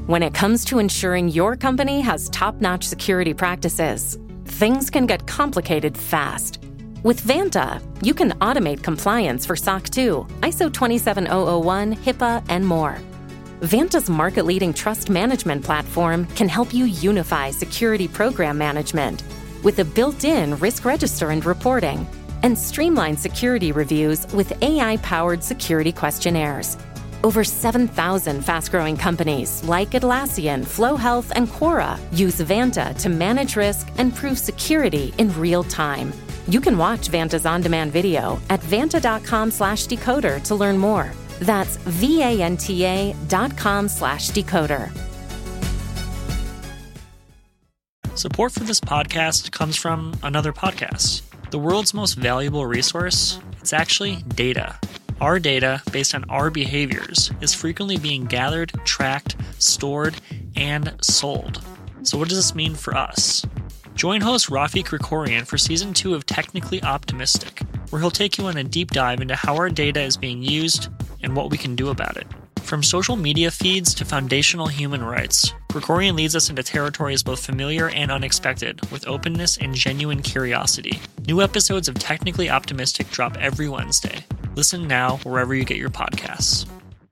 When it comes to ensuring your company has top-notch security practices, things can get complicated fast. With Vanta, you can automate compliance for SOC 2, ISO 27001, HIPAA, and more. Vanta's market-leading trust management platform can help you unify security program management with a built-in risk register and reporting, and streamline security reviews with AI-powered security questionnaires. Over 7,000 fast-growing companies like Atlassian, Flow Health, and Quora use Vanta to manage risk and prove security in real time. You can watch Vanta's on-demand video at vanta.com/decoder to learn more. That's vanta.com/decoder. Support for this podcast comes from another podcast. The world's most valuable resource, it's actually data. Our data, based on our behaviors, is frequently being gathered, tracked, stored, and sold. So what does this mean for us? Join host Rafi Krikorian for Season 2 of Technically Optimistic, where he'll take you on a deep dive into how our data is being used and what we can do about it. From social media feeds to foundational human rights, Krikorian leads us into territories both familiar and unexpected, with openness and genuine curiosity. New episodes of Technically Optimistic drop every Wednesday. Listen now wherever you get your podcasts.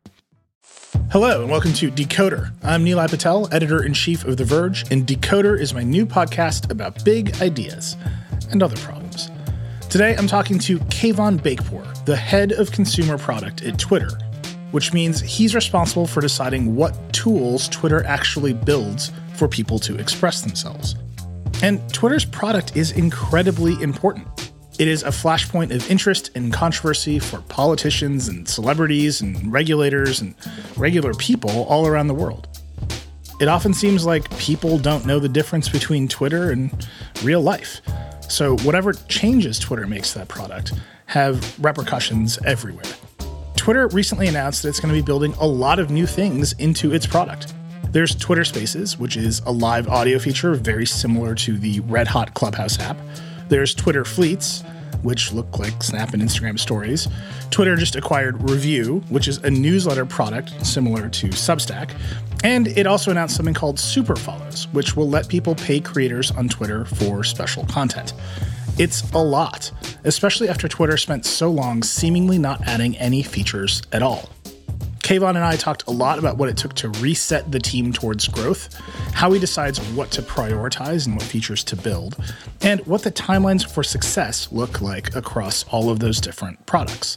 Hello and welcome to Decoder. I'm Nilay Patel, editor-in-chief of The Verge, and Decoder is my new podcast about big ideas and other problems. Today I'm talking to Kayvon Beykpour, the head of consumer product at Twitter, which means he's responsible for deciding what tools Twitter actually builds for people to express themselves. And Twitter's product is incredibly important. It is a flashpoint of interest and controversy for politicians and celebrities and regulators and regular people all around the world. It often seems like people don't know the difference between Twitter and real life. So whatever changes Twitter makes to that product have repercussions everywhere. Twitter recently announced that it's going to be building a lot of new things into its product. There's Twitter Spaces, which is a live audio feature very similar to the red-hot Clubhouse app. There's Twitter Fleets, which look like Snap and Instagram stories. Twitter just acquired Review, which is a newsletter product similar to Substack. And it also announced something called Super Follows, which will let people pay creators on Twitter for special content. It's a lot, especially after Twitter spent so long seemingly not adding any features at all. Kayvon and I talked a lot about what it took to reset the team towards growth, how he decides what to prioritize and what features to build, and what the timelines for success look like across all of those different products.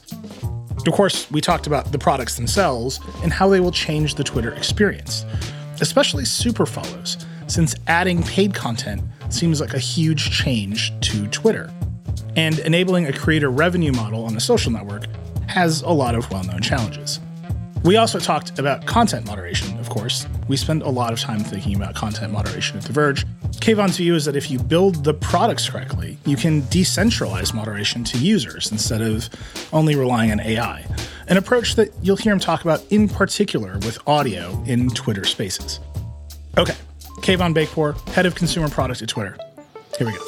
Of course, we talked about the products themselves and how they will change the Twitter experience, especially Super Follows, since adding paid content seems like a huge change to Twitter. And enabling a creator revenue model on a social network has a lot of well-known challenges. We also talked about content moderation, of course. We spend a lot of time thinking about content moderation at The Verge. Kayvon's view is that if you build the products correctly, you can decentralize moderation to users instead of only relying on AI, an approach that you'll hear him talk about in particular with audio in Twitter Spaces. Okay, Kayvon Beykpour, head of consumer product at Twitter. Here we go.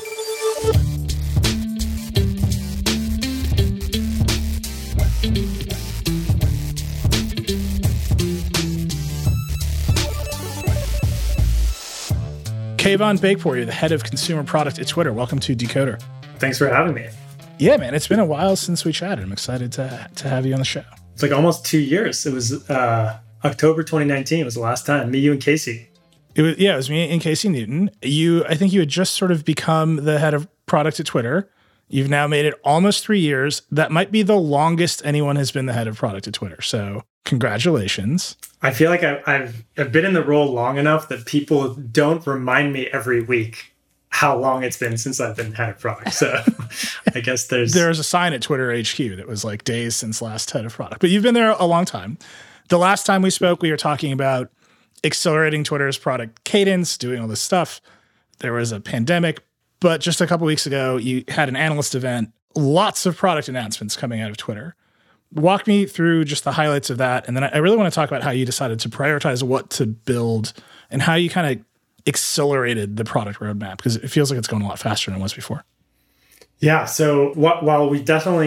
Kayvon Beykpour, you're the head of consumer product at Twitter. Welcome to Decoder. Thanks for having me. Yeah, man, it's been a while since we chatted. I'm excited to have you on the show. It's like almost 2 years. It was October 2019 was the last time. Me, you, and Casey. It was me and Casey Newton. I think you had just sort of become the head of product at Twitter. You've now made it almost 3 years. That might be the longest anyone has been the head of product at Twitter. So congratulations. I feel like I've been in the role long enough that people don't remind me every week how long it's been since I've been head of product. So I guess there's a sign at Twitter HQ that was like days since last head of product. But you've been there a long time. The last time we spoke, we were talking about accelerating Twitter's product cadence, doing all this stuff. There was a pandemic. But just a couple weeks ago, you had an analyst event, lots of product announcements coming out of Twitter. Walk me through just the highlights of that. And then I really want to talk about how you decided to prioritize what to build and how you kind of accelerated the product roadmap, because it feels like it's going a lot faster than it was before. Yeah. So while we definitely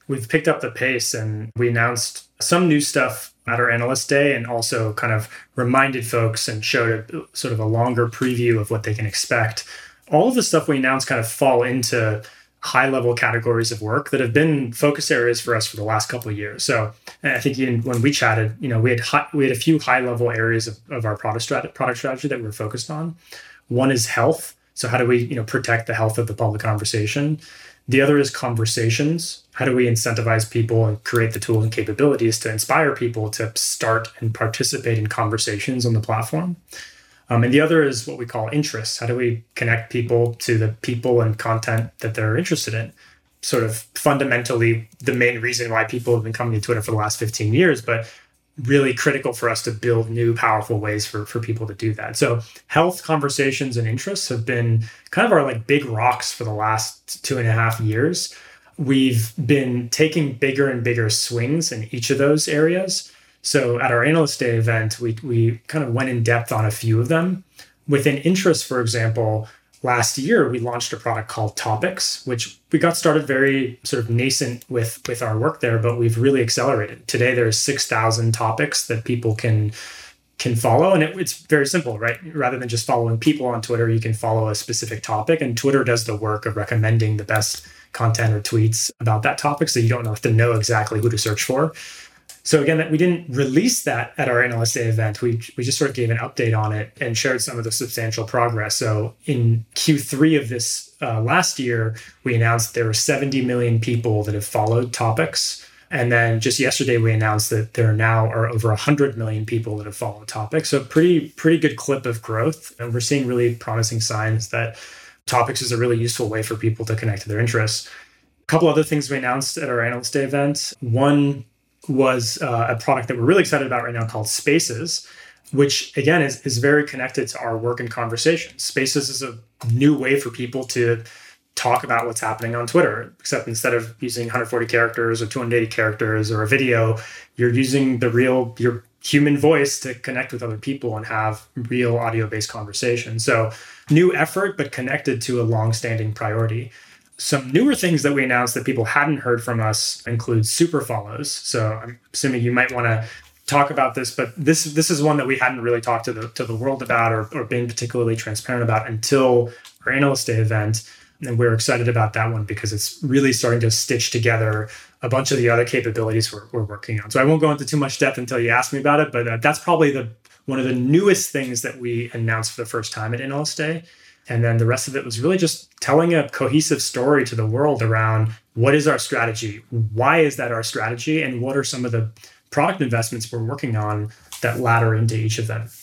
we've picked up the pace and we announced some new stuff at our Analyst Day and also kind of reminded folks and showed a sort of a longer preview of what they can expect. All of the stuff we announced kind of fall into high-level categories of work that have been focus areas for us for the last couple of years. So I think even when we chatted, we had a few high-level areas of our product strategy that we're focused on. One is health. So how do we protect the health of the public conversation? The other is conversations. How do we incentivize people and create the tools and capabilities to inspire people to start and participate in conversations on the platform? And the other is what we call interests. How do we connect people to the people and content that they're interested in? Sort of fundamentally the main reason why people have been coming to Twitter for the last 15 years, but really critical for us to build new, powerful ways for people to do that. So health, conversations, and interests have been kind of our big rocks for the last 2.5 years. We've been taking bigger and bigger swings in each of those areas. So at our Analyst Day event, we kind of went in depth on a few of them. Within interest, for example, last year, we launched a product called Topics, which we got started very sort of nascent with our work there, but we've really accelerated. Today, there's 6,000 topics that people can follow. And it's very simple, right? Rather than just following people on Twitter, you can follow a specific topic. And Twitter does the work of recommending the best content or tweets about that topic. So you don't have to know exactly who to search for. So again, we didn't release that at our Analyst Day event. We just sort of gave an update on it and shared some of the substantial progress. So in Q3 of this last year, we announced there were 70 million people that have followed Topics. And then just yesterday, we announced that there now are over 100 million people that have followed Topics. So pretty good clip of growth. And we're seeing really promising signs that Topics is a really useful way for people to connect to their interests. A couple other things we announced at our Analyst Day event. One was a product that we're really excited about right now called Spaces, which again is very connected to our work and conversations. Spaces is a new way for people to talk about what's happening on Twitter, except instead of using 140 characters or 280 characters or a video, you're using your human voice to connect with other people and have real audio-based conversations. So new effort, but connected to a long-standing priority. Some newer things that we announced that people hadn't heard from us include super follows. So I'm assuming you might want to talk about this, but this is one that we hadn't really talked to the world about or been particularly transparent about until our Analyst Day event. And we're excited about that one because it's really starting to stitch together a bunch of the other capabilities we're working on. So I won't go into too much depth until you ask me about it, but that's probably one of the newest things that we announced for the first time at Analyst Day. And then the rest of it was really just telling a cohesive story to the world around what is our strategy, why is that our strategy, and what are some of the product investments we're working on that ladder into each of them.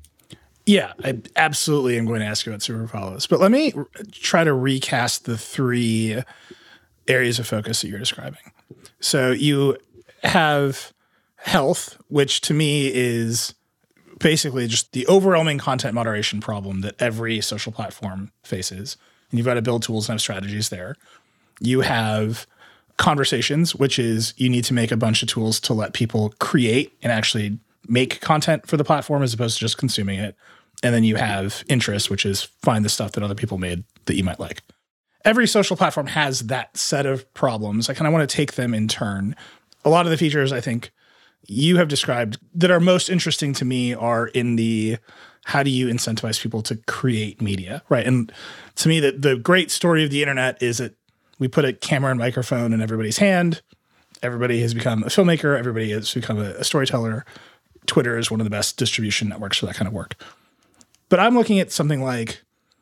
Yeah, I absolutely am going to ask you about super follows. But let me try to recast the 3 areas of focus that you're describing. So you have health, which to me is basically just the overwhelming content moderation problem that every social platform faces. And you've got to build tools and have strategies there. You have conversations, which is you need to make a bunch of tools to let people create and actually make content for the platform as opposed to just consuming it. And then you have interest, which is find the stuff that other people made that you might like. Every social platform has that set of problems. I kind of want to take them in turn. A lot of the features I think you have described that are most interesting to me are in the how do you incentivize people to create media, right? And to me, the great story of the internet is that we put a camera and microphone in everybody's hand. Everybody has become a filmmaker. Everybody has become a storyteller. Twitter is one of the best distribution networks for that kind of work. But I'm looking at something like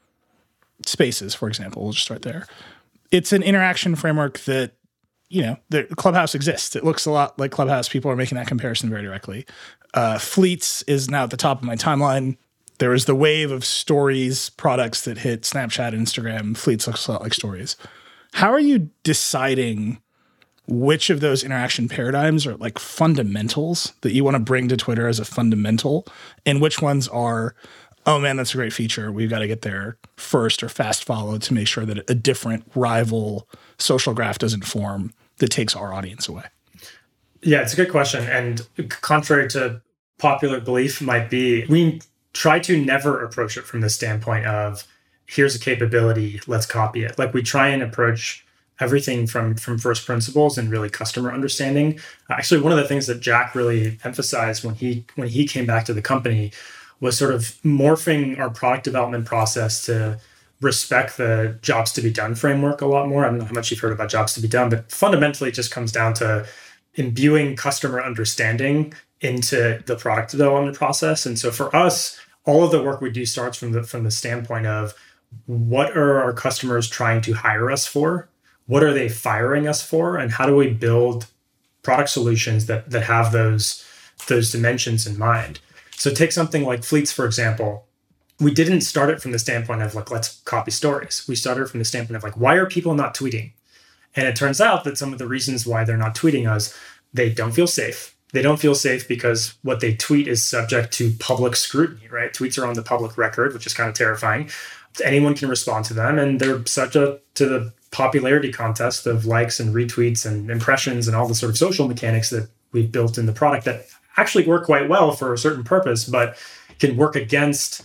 Spaces, for example. We'll just start there. It's an interaction framework that, the Clubhouse exists. It looks a lot like Clubhouse. People are making that comparison very directly. Fleets is now at the top of my timeline. There was the wave of stories products that hit Snapchat and Instagram. Fleets looks a lot like stories. How are you deciding which of those interaction paradigms are like fundamentals that you want to bring to Twitter as a fundamental, and which ones are, oh man, that's a great feature, we've got to get there first or fast follow to make sure that a different rival social graph doesn't form that takes our audience away? Yeah, it's a good question. And contrary to popular belief might be, we try to never approach it from the standpoint of, here's a capability, let's copy it. Like we try and approach everything from first principles and really customer understanding. Actually, one of the things that Jack really emphasized when he came back to the company was sort of morphing our product development process to respect the jobs to be done framework a lot more. I don't know how much you've heard about jobs to be done, but fundamentally it just comes down to imbuing customer understanding into the product development process. And so for us, all of the work we do starts from the standpoint of what are our customers trying to hire us for? What are they firing us for? And how do we build product solutions that have those dimensions in mind? So take something like Fleets, for example. We didn't start it from the standpoint of like, let's copy stories. We started from the standpoint of like, why are people not tweeting? And it turns out that some of the reasons why they're not tweeting us, they don't feel safe. They don't feel safe because what they tweet is subject to public scrutiny, right? Tweets are on the public record, which is kind of terrifying. Anyone can respond to them, and they're subject to the popularity contest of likes and retweets and impressions and all the sort of social mechanics that we've built in the product that actually work quite well for a certain purpose, but can work against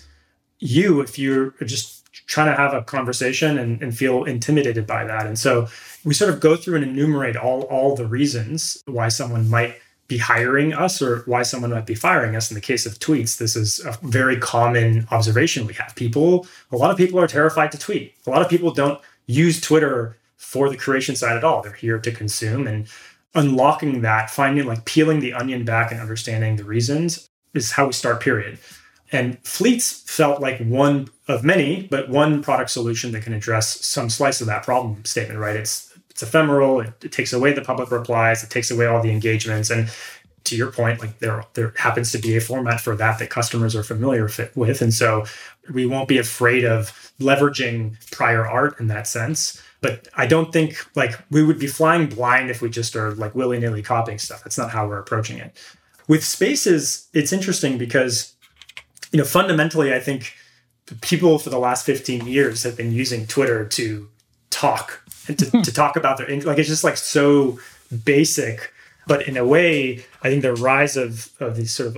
you if you're just trying to have a conversation and feel intimidated by that. And so we sort of go through and enumerate all the reasons why someone might be hiring us or why someone might be firing us. In the case of tweets, this is a very common observation we have. A lot of people are terrified to tweet. A lot of people don't use Twitter for the creation side at all. They're here to consume, and unlocking that, finding like peeling the onion back and understanding the reasons is how we start, period. And Fleets felt like one of many, but one product solution that can address some slice of that problem statement, right? It's ephemeral. It takes away the public replies. It takes away all the engagements. And to your point, like there happens to be a format for that customers are familiar with. And so we won't be afraid of leveraging prior art in that sense. But I don't think like we would be flying blind if we just are like willy-nilly copying stuff. That's not how we're approaching it. With Spaces, it's interesting because, fundamentally, I think people for the last 15 years have been using Twitter to talk and to talk about their, like, it's just like so basic. But in a way, I think the rise of these sort of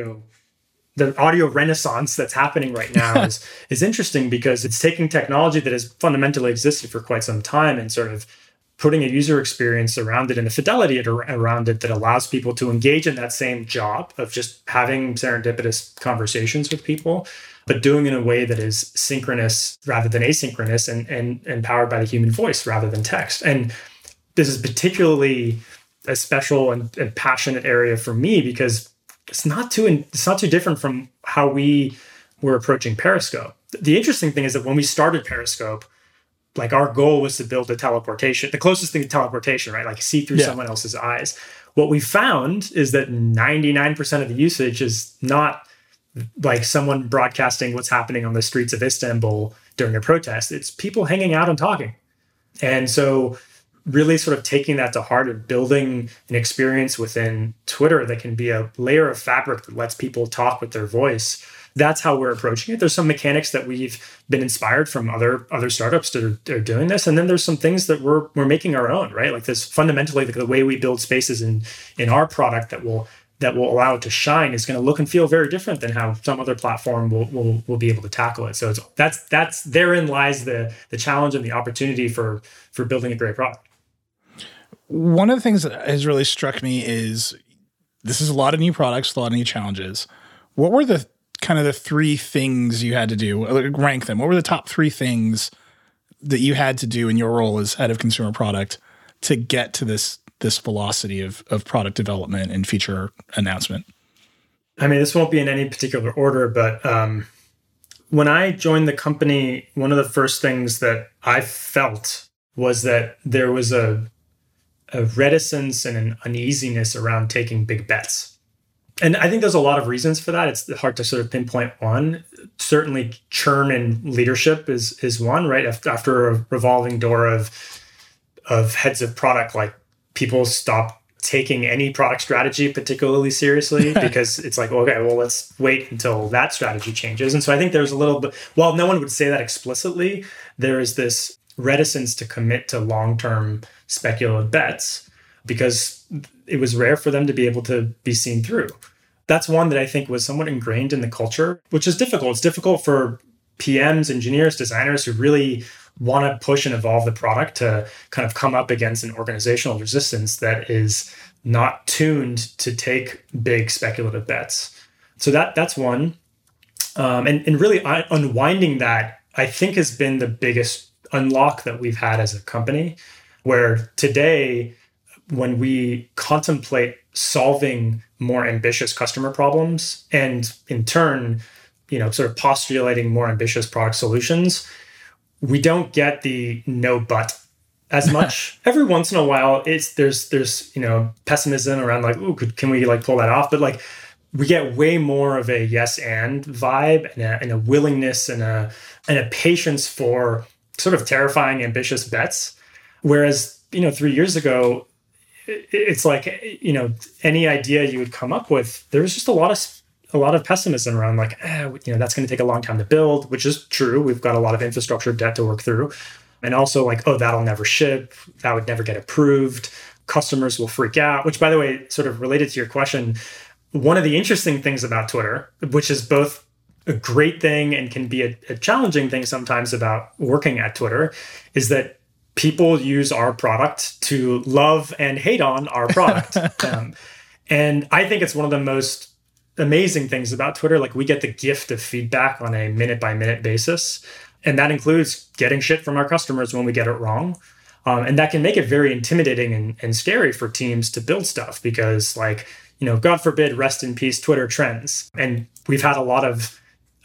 the audio renaissance that's happening right now is interesting because it's taking technology that has fundamentally existed for quite some time and sort of putting a user experience around it and a fidelity around it that allows people to engage in that same job of just having serendipitous conversations with people, but doing it in a way that is synchronous rather than asynchronous and powered by the human voice rather than text. And this is particularly a special and passionate area for me because it's not too different from how we were approaching Periscope. The interesting thing is that when we started Periscope, like our goal was to build the closest thing to teleportation, right? Like see through someone else's eyes. What we found is that 99% of the usage is not like someone broadcasting what's happening on the streets of Istanbul during a protest. It's people hanging out and talking. And so really sort of taking that to heart and building an experience within Twitter that can be a layer of fabric that lets people talk with their voice. That's how we're approaching it. There's some mechanics that we've been inspired from other startups that are doing this. And then there's some things that we're making our own, right? Like this fundamentally the way we build spaces in our product that will allow it to shine is going to look and feel very different than how some other platform will be able to tackle it. So that's therein lies the challenge and the opportunity for building a great product. One of the things that has really struck me is this is a lot of new products, a lot of new challenges. What were the kind of the three things you had to do? Rank them. What were the top three things that you had to do in your role as head of consumer product to get to this velocity of product development and feature announcement? I mean, this won't be in any particular order, but when I joined the company, one of the first things that I felt was that there was a reticence and an uneasiness around taking big bets. And I think there's a lot of reasons for that. It's hard to sort of pinpoint one. Certainly churn in leadership is one, right? After a revolving door of heads of product, like people stop taking any product strategy particularly seriously because it's like, okay, well, let's wait until that strategy changes. And so I think there's a little bit, while no one would say that explicitly, there is this reticence to commit to long-term speculative bets because it was rare for them to be able to be seen through. That's one that I think was somewhat ingrained in the culture, which is difficult. It's difficult for PMs, engineers, designers who really want to push and evolve the product to kind of come up against an organizational resistance that is not tuned to take big speculative bets. So that's one. And really unwinding that, I think, has been the biggest unlock that we've had as a company, where today, when we contemplate solving more ambitious customer problems and in turn, sort of postulating more ambitious product solutions, we don't get the no but as much. Every once in a while, there's pessimism around like, ooh, can we like pull that off? But like we get way more of a yes and vibe and a willingness and a patience for sort of terrifying, ambitious bets. Whereas, 3 years ago, it's like, any idea you would come up with, there was just a lot of pessimism around like, that's going to take a long time to build, which is true. We've got a lot of infrastructure debt to work through. And also like, oh, that'll never ship. That would never get approved. Customers will freak out, which, by the way, sort of related to your question, one of the interesting things about Twitter, which is both a great thing and can be a challenging thing sometimes about working at Twitter, is that people use our product to love and hate on our product. And I think it's one of the most amazing things about Twitter. Like, we get the gift of feedback on a minute-by-minute basis. And that includes getting shit from our customers when we get it wrong. And that can make it very intimidating and scary for teams to build stuff because, like, God forbid, rest in peace, Twitter trends. And we've had a lot of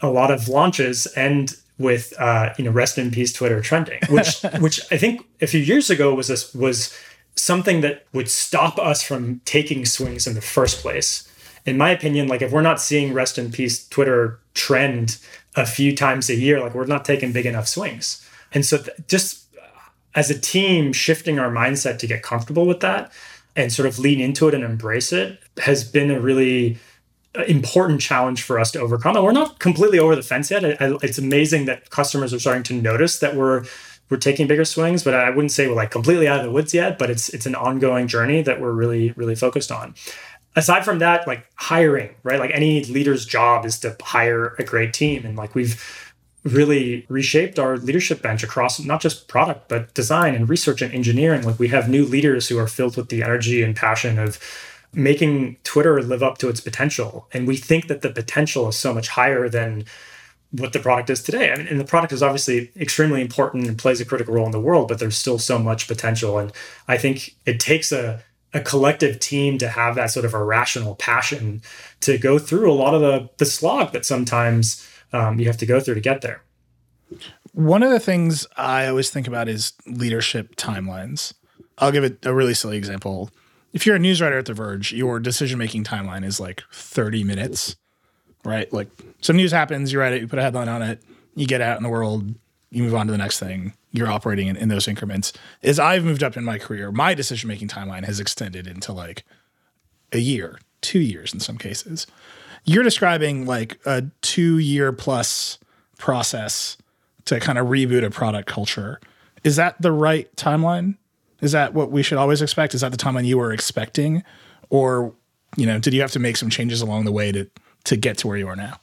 launches end with rest in peace Twitter trending, which I think a few years ago was something that would stop us from taking swings in the first place. In my opinion, like, if we're not seeing rest in peace Twitter trend a few times a year, like, we're not taking big enough swings. And so just as a team, shifting our mindset to get comfortable with that and sort of lean into it and embrace it has been a really important challenge for us to overcome. And we're not completely over the fence yet. It's amazing that customers are starting to notice that we're taking bigger swings, but I wouldn't say we're like completely out of the woods yet, but it's an ongoing journey that we're really, really focused on. Aside from that, like hiring, right? Like, any leader's job is to hire a great team. And like, we've really reshaped our leadership bench across not just product, but design and research and engineering. Like, we have new leaders who are filled with the energy and passion of making Twitter live up to its potential. And we think that the potential is so much higher than what the product is today. I mean, and the product is obviously extremely important and plays a critical role in the world, but there's still so much potential. And I think it takes a collective team to have that sort of irrational passion to go through a lot of the slog that sometimes you have to go through to get there. One of the things I always think about is leadership timelines. I'll give it a really silly example. If you're a news writer at The Verge, your decision-making timeline is like 30 minutes, right? Like, some news happens, you write it, you put a headline on it, you get out in the world, you move on to the next thing. You're operating in those increments. As I've moved up in my career, my decision-making timeline has extended into like a year, 2 years in some cases. You're describing like a 2-year plus process to kind of reboot a product culture. Is that the right timeline? Is that what we should always expect? Is that the timeline you were expecting? Or, did you have to make some changes along the way to get to where you are now?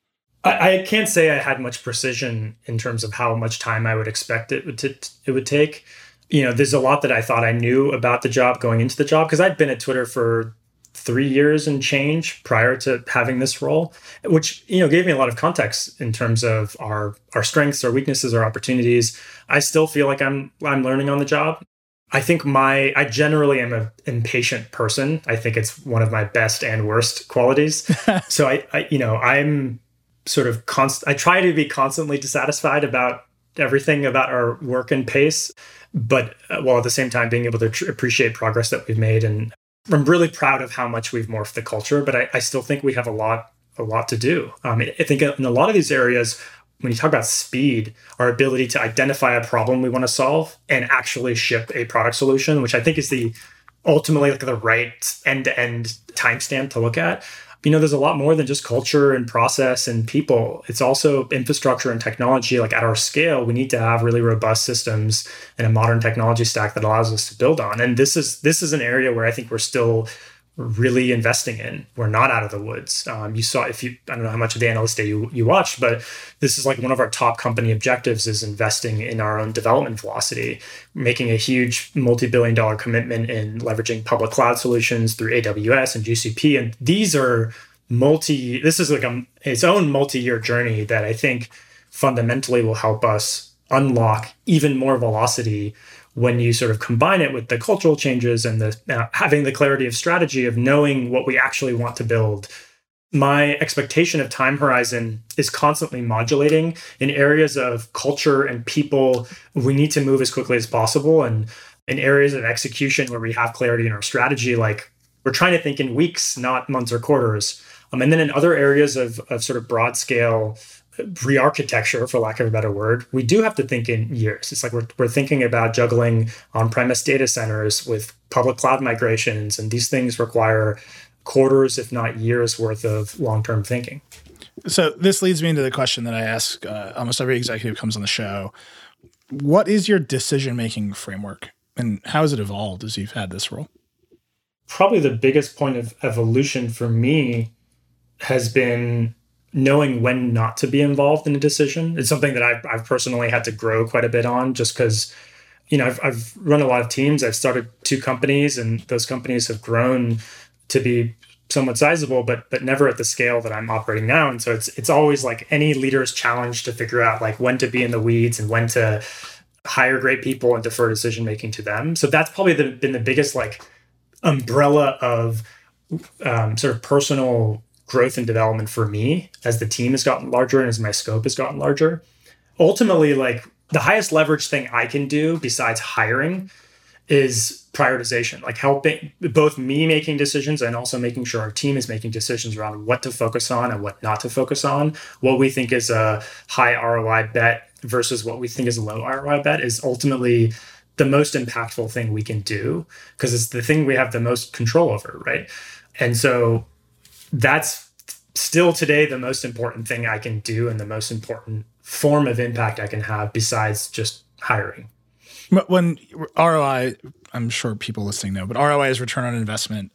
I can't say I had much precision in terms of how much time I would expect it would take. There's a lot that I thought I knew about the job going into the job, because I'd been at Twitter for 3 years and change prior to having this role, which, gave me a lot of context in terms of our strengths, our weaknesses, our opportunities. I still feel like I'm learning on the job. I think I generally am an impatient person. I think it's one of my best and worst qualities. So I'm sort of I try to be constantly dissatisfied about everything about our work and pace, but while at the same time being able to appreciate progress that we've made. And I'm really proud of how much we've morphed the culture, but I still think we have a lot to do. I think in a lot of these areas, when you talk about speed, our ability to identify a problem we want to solve and actually ship a product solution, which I think is ultimately like the right end-to-end timestamp to look at. There's a lot more than just culture and process and people. It's also infrastructure and technology. Like, at our scale, we need to have really robust systems and a modern technology stack that allows us to build on. And this is an area where I think we're still really investing in. We're not out of the woods. You saw, I don't know how much of the Analyst Day you watched, but this is like one of our top company objectives is investing in our own development velocity, making a huge multi-billion-dollar commitment in leveraging public cloud solutions through AWS and GCP. And these are this is like its own multi-year journey that I think fundamentally will help us unlock even more velocity when you sort of combine it with the cultural changes and the having the clarity of strategy of knowing what we actually want to build. My expectation of time horizon is constantly modulating in areas of culture and people. We need to move as quickly as possible. And in areas of execution where we have clarity in our strategy, like we're trying to think in weeks, not months or quarters. And then in other areas of sort of broad scale re-architecture, for lack of a better word, we do have to think in years. It's like we're thinking about juggling on-premise data centers with public cloud migrations, and these things require quarters, if not years worth of long-term thinking. So this leads me into the question that I ask almost every executive who comes on the show. What is your decision-making framework, and how has it evolved as you've had this role? Probably the biggest point of evolution for me has been knowing when not to be involved in a decision. It's something that I've personally had to grow quite a bit on, just because, I've run a lot of teams. I've started 2 companies, and those companies have grown to be somewhat sizable, but never at the scale that I'm operating now. And so it's always like any leader's challenge to figure out like when to be in the weeds and when to hire great people and defer decision making to them. So that's probably been the biggest like umbrella of sort of personal growth and development for me as the team has gotten larger and as my scope has gotten larger. Ultimately, like the highest leverage thing I can do besides hiring is prioritization, like helping both me making decisions and also making sure our team is making decisions around what to focus on and what not to focus on. What we think is a high ROI bet versus what we think is a low ROI bet is ultimately the most impactful thing we can do because it's the thing we have the most control over, right? And so that's still today the most important thing I can do and the most important form of impact I can have besides just hiring. When ROI, I'm sure people listening know, but ROI is return on investment.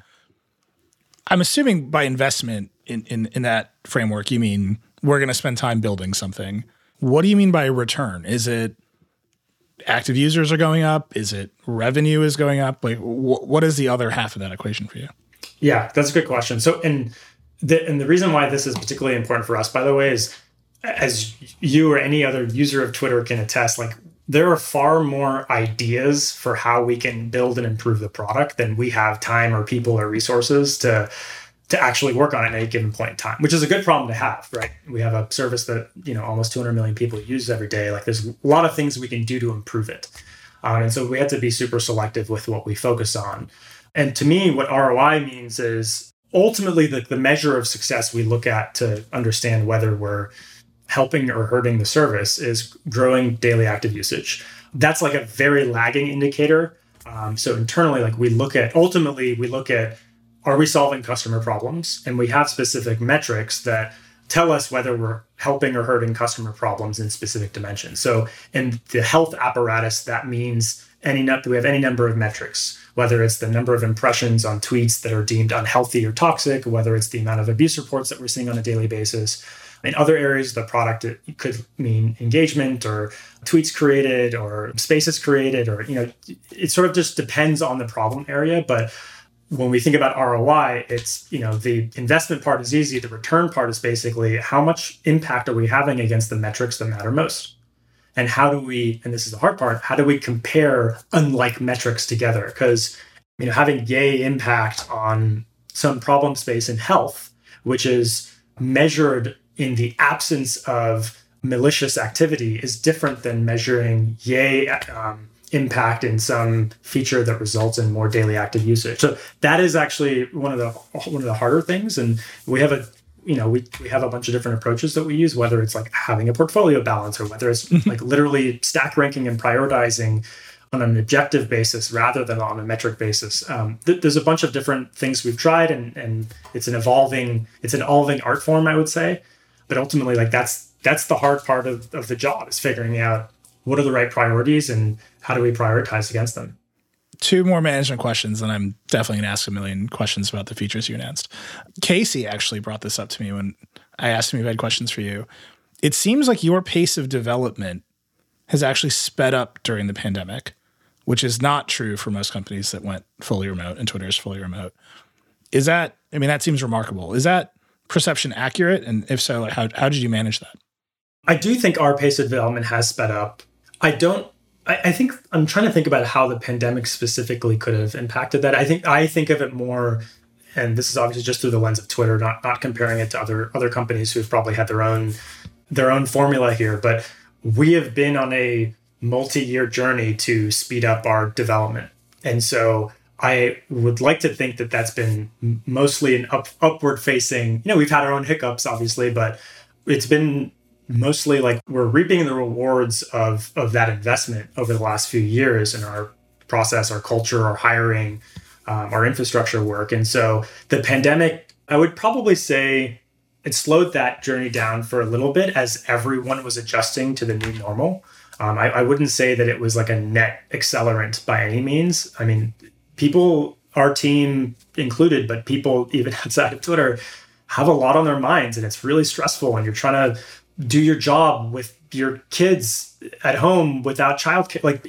I'm assuming by investment in that framework, you mean we're going to spend time building something. What do you mean by return? Is it active users are going up? Is it revenue is going up? Like, what is the other half of that equation for you? Yeah, that's a good question. So, and the reason why this is particularly important for us, by the way, is as you or any other user of Twitter can attest, like there are far more ideas for how we can build and improve the product than we have time or people or resources to actually work on it at any given point in time, which is a good problem to have, right? We have a service that, almost 200 million people use every day. Like there's a lot of things we can do to improve it. And so we have to be super selective with what we focus on. And to me, what ROI means is ultimately the measure of success we look at to understand whether we're helping or hurting the service is growing daily active usage. That's like a very lagging indicator. So internally, like we look at, are we solving customer problems? And we have specific metrics that tell us whether we're helping or hurting customer problems in specific dimensions. So in the health apparatus, that means we have any number of metrics, whether it's the number of impressions on tweets that are deemed unhealthy or toxic, whether it's the amount of abuse reports that we're seeing on a daily basis. In other areas of the product, it could mean engagement or tweets created or spaces created, or, it sort of just depends on the problem area. But when we think about ROI, it's, the investment part is easy. The return part is basically how much impact are we having against the metrics that matter most? And how do we, and this is the hard part, how do we compare unlike metrics together? Because, having yay impact on some problem space in health, which is measured in the absence of malicious activity, is different than measuring yay impact in some feature that results in more daily active usage. So that is actually one of the harder things. And we have we have a bunch of different approaches that we use, whether it's like having a portfolio balance or whether it's like literally stack ranking and prioritizing on an objective basis rather than on a metric basis. There's a bunch of different things we've tried, and it's an evolving art form, I would say. But ultimately, like that's the hard part of the job, is figuring out what are the right priorities and how do we prioritize against them. 2 more management questions, and I'm definitely going to ask a million questions about the features you announced. Casey actually brought this up to me when I asked him if he had questions for you. It seems like your pace of development has actually sped up during the pandemic, which is not true for most companies that went fully remote, and Twitter is fully remote. Is that, I mean, that seems remarkable. Is that perception accurate? And if so, like, how did you manage that? I do think our pace of development has sped up. I think I'm trying to think about how the pandemic specifically could have impacted that. I think of it more, and this is obviously just through the lens of Twitter, not comparing it to other companies who've probably had their own formula here, but we have been on a multi-year journey to speed up our development. And so I would like to think that that's been mostly an upward facing, we've had our own hiccups, obviously, but it's been mostly like we're reaping the rewards of that investment over the last few years in our process, our culture, our hiring, our infrastructure work. And so the pandemic, I would probably say it slowed that journey down for a little bit as everyone was adjusting to the new normal. I wouldn't say that it was like a net accelerant by any means. I mean, people, our team included, but people even outside of Twitter have a lot on their minds, and it's really stressful, and you're trying to do your job with your kids at home without childcare. Like,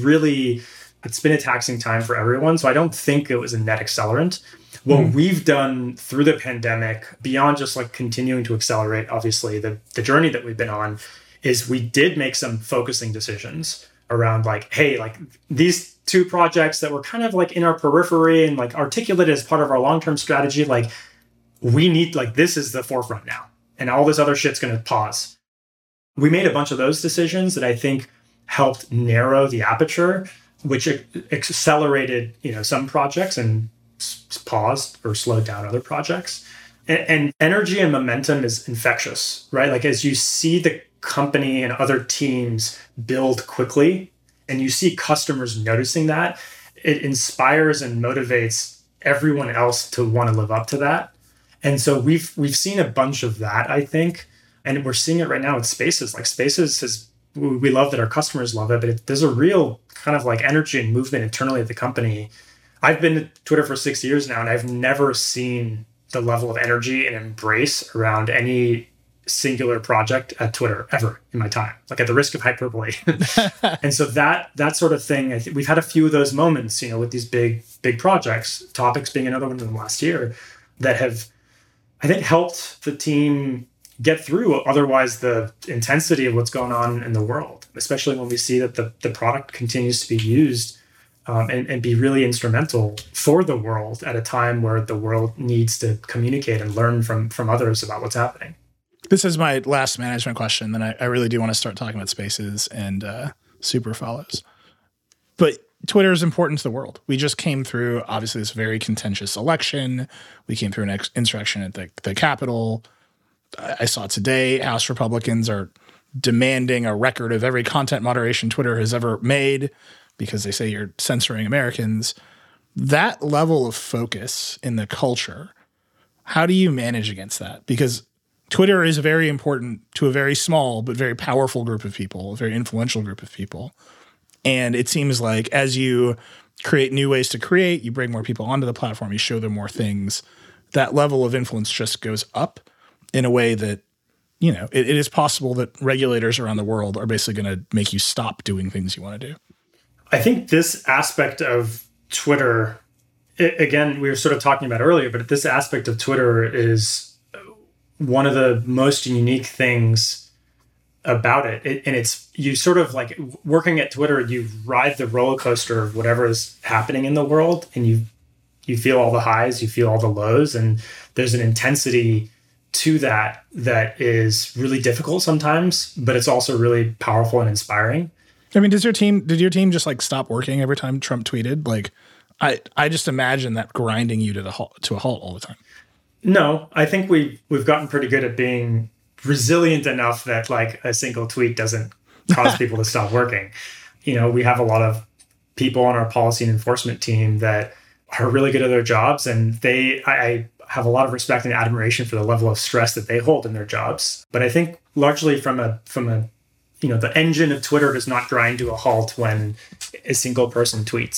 it's been a taxing time for everyone. So I don't think it was a net accelerant. What we've done through the pandemic, beyond just like continuing to accelerate, obviously, the journey that we've been on, is we did make some focusing decisions around like, hey, like these 2 projects that were kind of like in our periphery and like articulated as part of our long-term strategy, like we need, like, this is the forefront now. And all this other shit's going to pause. We made a bunch of those decisions that I think helped narrow the aperture, which accelerated, some projects and paused or slowed down other projects. And energy and momentum is infectious, right? Like as you see the company and other teams build quickly and you see customers noticing that, it inspires and motivates everyone else to want to live up to that. And so we've seen a bunch of that, I think, and we're seeing it right now with Spaces. Like Spaces we love that our customers love it, but there's a real kind of like energy and movement internally at the company. I've been at Twitter for 6 years now, and I've never seen the level of energy and embrace around any singular project at Twitter ever in my time, like at the risk of hyperbole. And so that sort of thing, I think we've had a few of those moments, with these big projects, Topics being another one in the last year, that have, I think, helped the team get through otherwise the intensity of what's going on in the world, especially when we see that the product continues to be used and be really instrumental for the world at a time where the world needs to communicate and learn from others about what's happening. This is my last management question. Then I really do want to start talking about Spaces and super follows. But Twitter is important to the world. We just came through, obviously, this very contentious election. We came through an insurrection at the Capitol. I saw today House Republicans are demanding a record of every content moderation Twitter has ever made because they say you're censoring Americans. That level of focus in the culture, how do you manage against that? Because Twitter is very important to a very small but very powerful group of people, a very influential group of people. And it seems like as you create new ways to create, you bring more people onto the platform, you show them more things, that level of influence just goes up in a way that, it is possible that regulators around the world are basically going to make you stop doing things you want to do. I think this aspect of Twitter, again, we were sort of talking about earlier, but this aspect of Twitter is one of the most unique things about it. And it's, you sort of like working at Twitter, you ride the roller coaster of whatever is happening in the world, and you feel all the highs, you feel all the lows, and there's an intensity to that is really difficult sometimes, but it's also really powerful and inspiring. I mean, did your team just like stop working every time Trump tweeted? Like, I just imagine that grinding you to a halt all the time. No, I think we've gotten pretty good at being resilient enough that like a single tweet doesn't cause people to stop working. We have a lot of people on our policy and enforcement team that are really good at their jobs, and I have a lot of respect and admiration for the level of stress that they hold in their jobs. But I think largely from a the engine of Twitter does not grind to a halt when a single person tweets.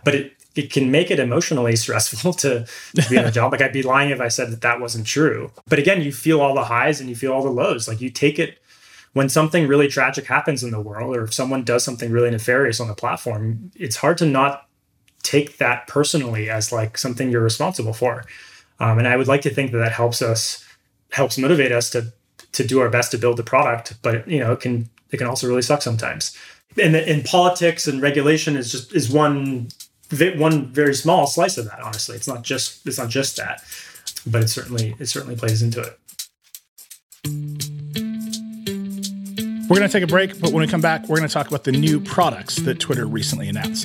But it can make it emotionally stressful to be in a job. Like, I'd be lying if I said that wasn't true. But again, you feel all the highs and you feel all the lows. Like, you take it when something really tragic happens in the world, or if someone does something really nefarious on the platform, it's hard to not take that personally as like something you're responsible for. And I would like to think that helps motivate us to do our best to build the product. But it can also really suck sometimes. And in politics and regulation is one very small slice of that. Honestly, it's not just that, but it certainly plays into it. We're going to take a break, but when we come back, we're going to talk about the new products that Twitter recently announced.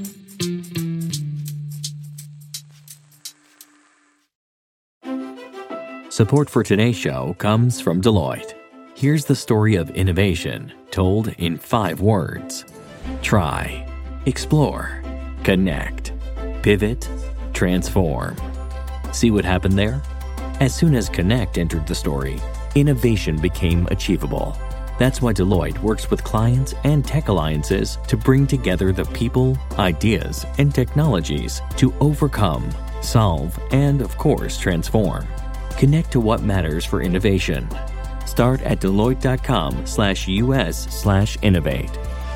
Support for today's show comes from Deloitte. Here's the story of innovation told in 5 words. Try, explore, connect, pivot, transform. See what happened there? As soon as connect entered the story, innovation became achievable. That's why Deloitte works with clients and tech alliances to bring together the people, ideas, and technologies to overcome, solve, and of course, transform. Connect to what matters for innovation. Start at Deloitte.com/US/innovate.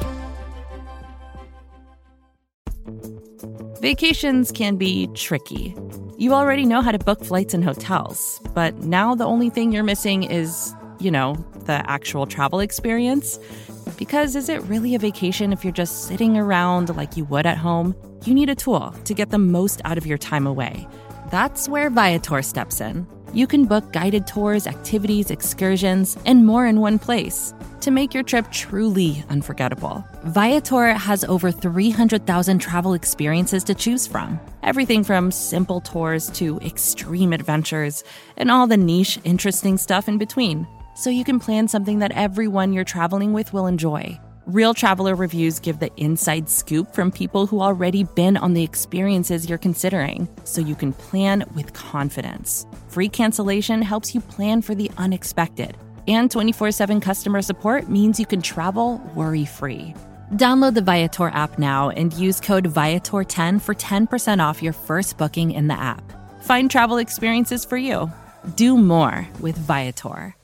Vacations can be tricky. You already know how to book flights and hotels, but now the only thing you're missing is, the actual travel experience. Because is it really a vacation if you're just sitting around like you would at home? You need a tool to get the most out of your time away. That's where Viator steps in. You can book guided tours, activities, excursions, and more in one place to make your trip truly unforgettable. Viator has over 300,000 travel experiences to choose from. Everything from simple tours to extreme adventures and all the niche, interesting stuff in between. So you can plan something that everyone you're traveling with will enjoy. Real traveler reviews give the inside scoop from people who already been on the experiences you're considering, so you can plan with confidence. Free cancellation helps you plan for the unexpected. And 24/7 customer support means you can travel worry-free. Download the Viator app now and use code Viator10 for 10% off your first booking in the app. Find travel experiences for you. Do more with Viator.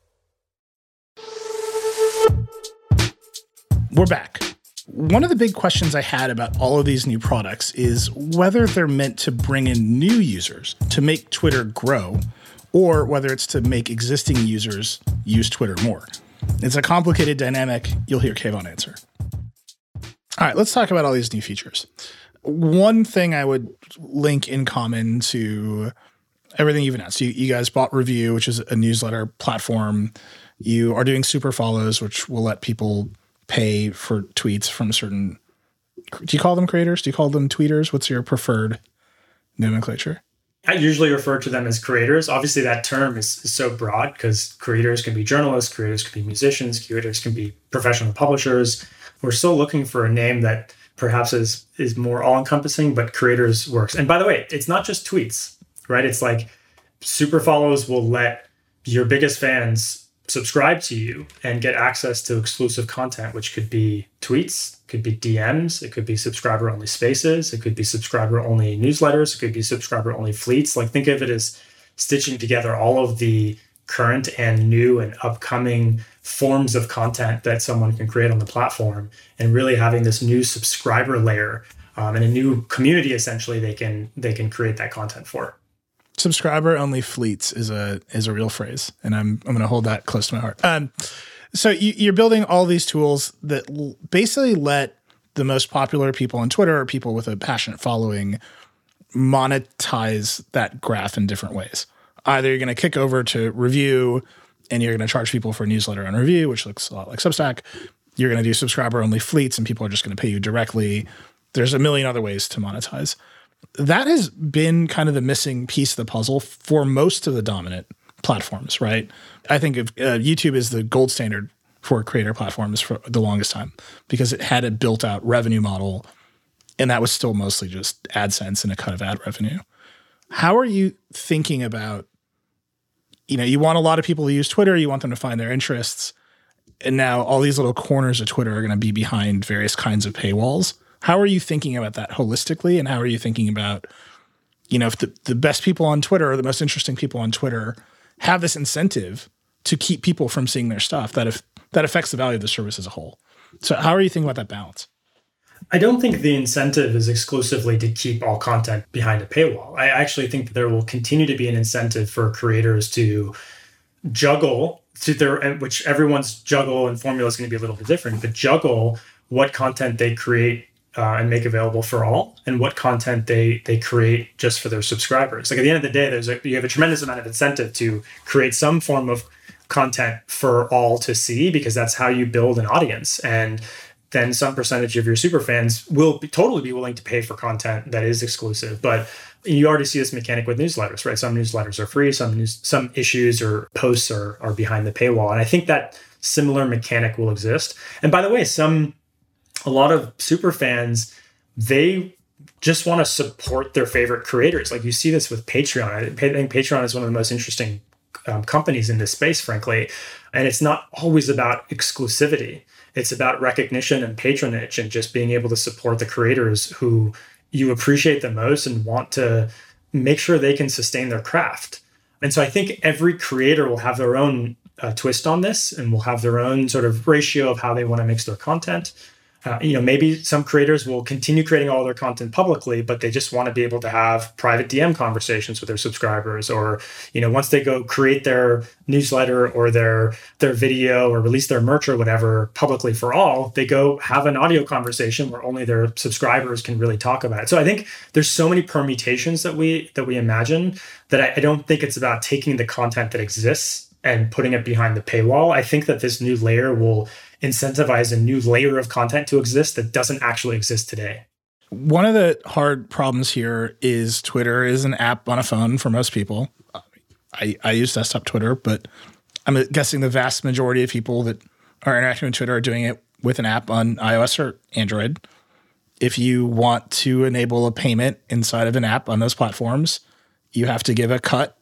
We're back. One of the big questions I had about all of these new products is whether they're meant to bring in new users to make Twitter grow, or whether it's to make existing users use Twitter more. It's a complicated dynamic. You'll hear Kayvon answer. All right, let's talk about all these new features. One thing I would link in common to everything you've announced. You guys bought Review, which is a newsletter platform. You are doing super follows, which will let people pay for tweets from certain, do you call them creators? Do you call them tweeters? What's your preferred nomenclature? I usually refer to them as creators. Obviously, that term is so broad because creators can be journalists, creators can be musicians, creators can be professional publishers. We're still looking for a name that perhaps is more all-encompassing, but creators works. And by the way, it's not just tweets, right? It's like super follows will let your biggest fans subscribe to you and get access to exclusive content, which could be tweets, could be DMs, it could be subscriber-only spaces, it could be subscriber-only newsletters, it could be subscriber-only fleets. Like, think of it as stitching together all of the current and new and upcoming forms of content that someone can create on the platform, and really having this new subscriber layer and a new community, essentially, they can create that content for. Subscriber only fleets is a real phrase, and I'm going to hold that close to my heart. So you're building all these tools that basically let the most popular people on Twitter, or people with a passionate following, monetize that graph in different ways. Either you're going to kick over to Review and you're going to charge people for a newsletter on Review, which looks a lot like Substack. You're going to do subscriber only fleets and people are just going to pay you directly. There's a million other ways to monetize. That has been kind of the missing piece of the puzzle for most of the dominant platforms, right? I think YouTube is the gold standard for creator platforms for the longest time because it had a built out revenue model, and that was still mostly just AdSense and a cut of ad revenue. How are you thinking about, you want a lot of people to use Twitter, you want them to find their interests, and now all these little corners of Twitter are going to be behind various kinds of paywalls. How are you thinking about that holistically? And how are you thinking about, if the best people on Twitter or the most interesting people on Twitter have this incentive to keep people from seeing their stuff, that affects the value of the service as a whole. So how are you thinking about that balance? I don't think the incentive is exclusively to keep all content behind a paywall. I actually think that there will continue to be an incentive for creators to juggle which everyone's juggle and formula is going to be a little bit different, but juggle what content they create and make available for all, and what content they create just for their subscribers. Like at the end of the day, you have a tremendous amount of incentive to create some form of content for all to see, because that's how you build an audience. And then some percentage of your super fans will totally be willing to pay for content that is exclusive. But you already see this mechanic with newsletters, right? Some newsletters are free, some issues or posts are behind the paywall. And I think that similar mechanic will exist. And by the way, a lot of super fans, they just want to support their favorite creators. Like you see this with Patreon. I think Patreon is one of the most interesting companies in this space, frankly. And it's not always about exclusivity. It's about recognition and patronage and just being able to support the creators who you appreciate the most and want to make sure they can sustain their craft. And so I think every creator will have their own twist on this and will have their own sort of ratio of how they want to mix their content. Maybe some creators will continue creating all their content publicly, but they just want to be able to have private DM conversations with their subscribers. Or, once they go create their newsletter or their video or release their merch or whatever publicly for all, they go have an audio conversation where only their subscribers can really talk about it. So I think there's so many permutations that we imagine that I don't think it's about taking the content that exists and putting it behind the paywall. I think that this new layer will incentivize a new layer of content to exist that doesn't actually exist today. One of the hard problems here is Twitter is an app on a phone for most people. I use desktop Twitter, but I'm guessing the vast majority of people that are interacting with Twitter are doing it with an app on iOS or Android. If you want to enable a payment inside of an app on those platforms, you have to give a cut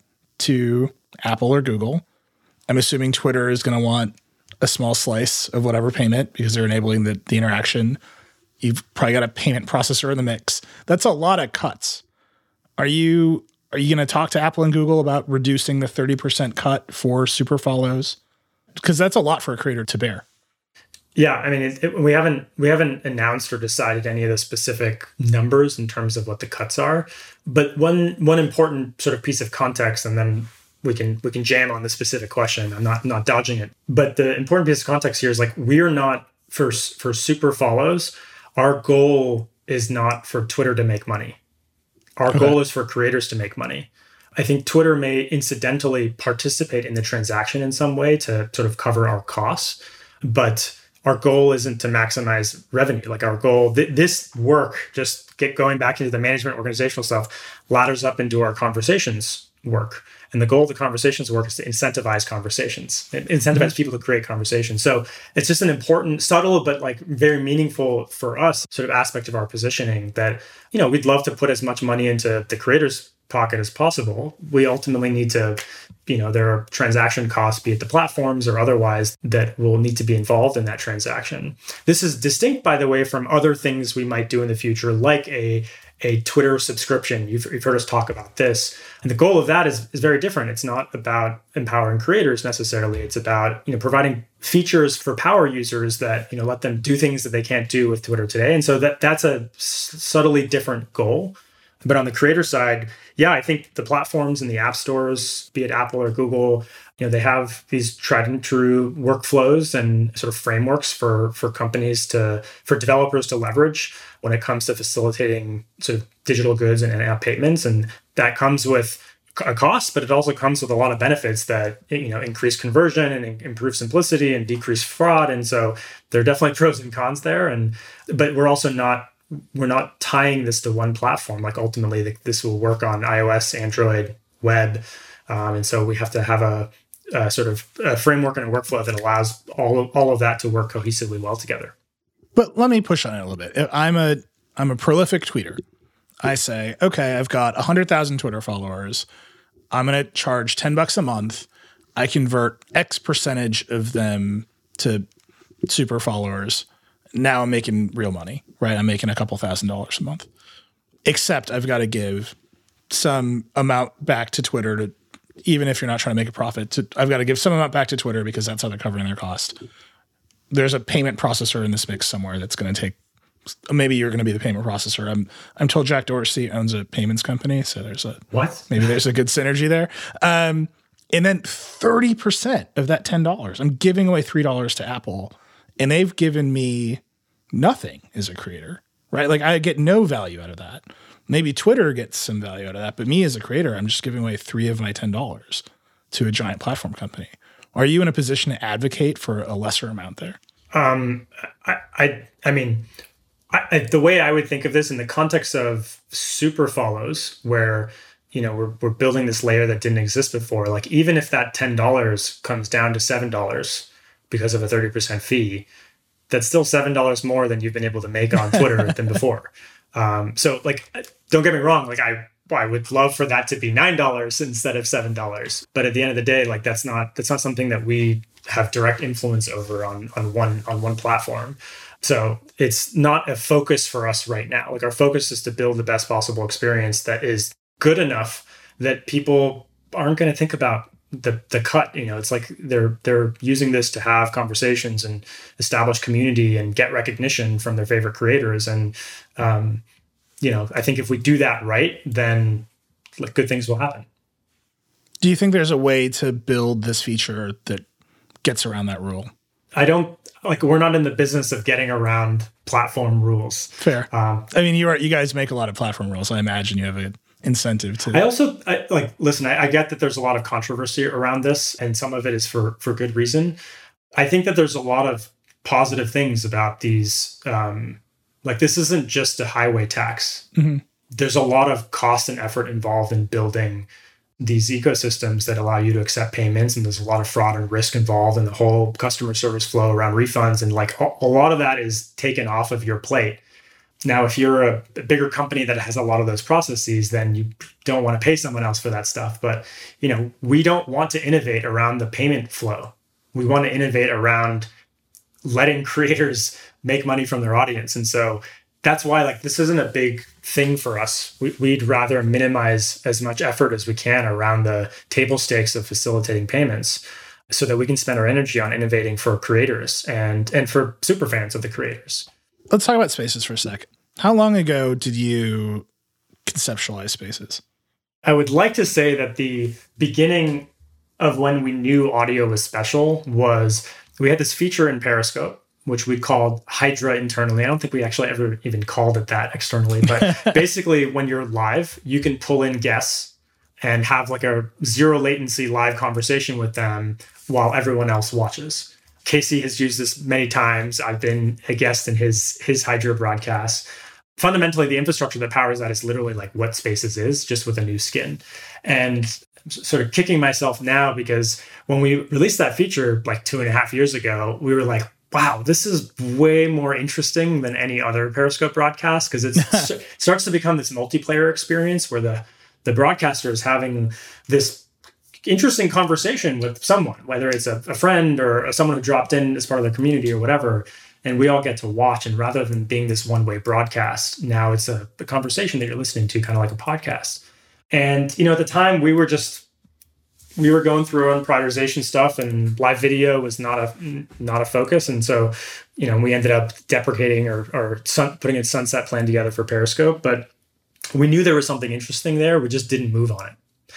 to Apple or Google. I'm assuming Twitter is going to want a small slice of whatever payment because they're enabling the interaction. You've probably got a payment processor in the mix. That's a lot of cuts. Are you going to talk to Apple and Google about reducing the 30% cut for super follows? Because that's a lot for a creator to bear. Yeah, I mean, we haven't announced or decided any of the specific numbers in terms of what the cuts are. But one important sort of piece of context, and then we can jam on the specific question. I'm not dodging it. But the important piece of context here is like, we're not for super follows. Our goal is not for Twitter to make money. Our goal is for creators to make money. I think Twitter may incidentally participate in the transaction in some way to sort of cover our costs, but our goal isn't to maximize revenue. Like our goal, this work, just going back into the management organizational stuff, ladders up into our conversations work. And the goal of the conversations work is to incentivize conversations, incentivize people to create conversations. So it's just an important, subtle, but like very meaningful for us sort of aspect of our positioning that, we'd love to put as much money into the creator's pocket as possible. We ultimately need to, there are transaction costs, be it the platforms or otherwise, that will need to be involved in that transaction. This is distinct, by the way, from other things we might do in the future, like a Twitter subscription. You've heard us talk about this. And the goal of that is very different. It's not about empowering creators necessarily. It's about, providing features for power users that, let them do things that they can't do with Twitter today. And so that's a subtly different goal. But on the creator side, yeah, I think the platforms and the app stores, be it Apple or Google, they have these tried and true workflows and sort of frameworks for companies for developers to leverage when it comes to facilitating sort of digital goods and app payments. And that comes with a cost, but it also comes with a lot of benefits that, increase conversion and improve simplicity and decrease fraud. And so there are definitely pros and cons there. But we're also we're not tying this to one platform. Like ultimately, this will work on iOS, Android, web. And so we have to have a sort of a framework and a workflow that allows all of that to work cohesively well together. But let me push on it a little bit. I'm a prolific tweeter. I say, okay, I've got 100,000 Twitter followers. I'm going to charge $10 a month. I convert X percentage of them to super followers. now I'm making real money, right? I'm making a couple $1,000s a month. Except I've got to give some amount back to Twitter even if you're not trying to make a profit, I've got to give some amount back to Twitter because that's how they're covering their cost. There's a payment processor in this mix somewhere that's going to take, maybe you're going to be the payment processor. I'm told Jack Dorsey owns a payments company. So there's maybe there's a good synergy there. And then 30% of that $10, I'm giving away $3 to Apple, and they've given me nothing as a creator, right? Like I get no value out of that. Maybe Twitter gets some value out of that, but me as a creator, I'm just giving away $3 of my $10 to a giant platform company. Are you in a position to advocate for a lesser amount there? I mean, the way I would think of this in the context of super follows, where we're building this layer that didn't exist before. Like even if that $10 comes down to $7 because of a 30% fee, that's still $7 more than you've been able to make on Twitter than before. So like, don't get me wrong. Like I would love for that to be $9 instead of $7. But at the end of the day, like that's not something that we have direct influence over on one platform. So it's not a focus for us right now. Like our focus is to build the best possible experience that is good enough that people aren't going to think about the cut. It's like they're using this to have conversations and establish community and get recognition from their favorite creators. And I think if we do that right, then like good things will happen. Do you think there's a way to build this feature that gets around that rule? We're not in the business of getting around platform rules. Fair. I mean, you guys make a lot of platform rules. I imagine you have an incentive to. I get that there's a lot of controversy around this, and some of it is for good reason. I think that there's a lot of positive things about these. This isn't just a highway tax. Mm-hmm. There's a lot of cost and effort involved in building these ecosystems that allow you to accept payments. And there's a lot of fraud and risk involved in the whole customer service flow around refunds. And like a lot of that is taken off of your plate. Now, if you're a bigger company that has a lot of those processes, then you don't want to pay someone else for that stuff. But, we don't want to innovate around the payment flow. We want to innovate around letting creators make money from their audience. And so that's why this isn't a big thing for us. We'd rather minimize as much effort as we can around the table stakes of facilitating payments so that we can spend our energy on innovating for creators and for super fans of the creators. Let's talk about Spaces for a second. How long ago did you conceptualize Spaces? I would like to say that the beginning of when we knew audio was special was we had this feature in Periscope, which we called Hydra internally. I don't think we actually ever even called it that externally. But basically, when you're live, you can pull in guests and have like a zero latency live conversation with them while everyone else watches. Casey has used this many times. I've been a guest in his Hydra broadcast. Fundamentally, the infrastructure that powers that is literally like what Spaces is, just with a new skin. And I'm sort of kicking myself now because when we released that feature like 2.5 years ago, we were like, wow, this is way more interesting than any other Periscope broadcast because it starts to become this multiplayer experience where the broadcaster is having this interesting conversation with someone, whether it's a friend or someone who dropped in as part of the community or whatever, and we all get to watch. And rather than being this one-way broadcast, now it's a conversation that you're listening to, kind of like a podcast. And, at the time we were going through our own prioritization stuff, and live video was not a focus. And so, we ended up deprecating or putting a sunset plan together for Periscope. But we knew there was something interesting there. We just didn't move on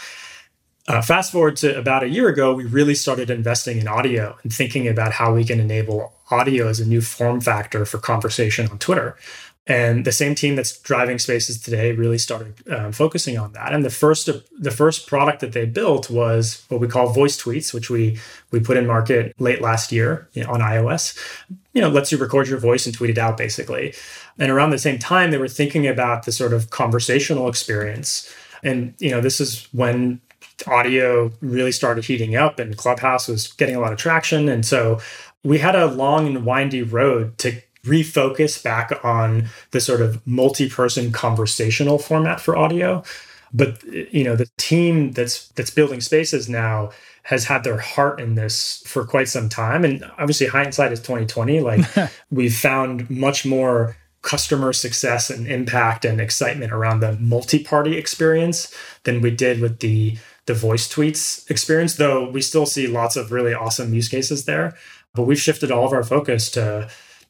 it. Fast forward to about a year ago, we really started investing in audio and thinking about how we can enable audio as a new form factor for conversation on Twitter. And the same team that's driving Spaces today really started focusing on that. And the first product that they built was what we call Voice Tweets, which we put in market late last year on iOS. Lets you record your voice and tweet it out, basically. And around the same time, they were thinking about the sort of conversational experience. And this is when audio really started heating up, and Clubhouse was getting a lot of traction. And so we had a long and windy road to refocus back on the sort of multi-person conversational format for audio. But the team that's building Spaces now has had their heart in this for quite some time. And obviously hindsight is 2020. Like we've found much more customer success and impact and excitement around the multi-party experience than we did with the voice tweets experience, though we still see lots of really awesome use cases there. But we've shifted all of our focus to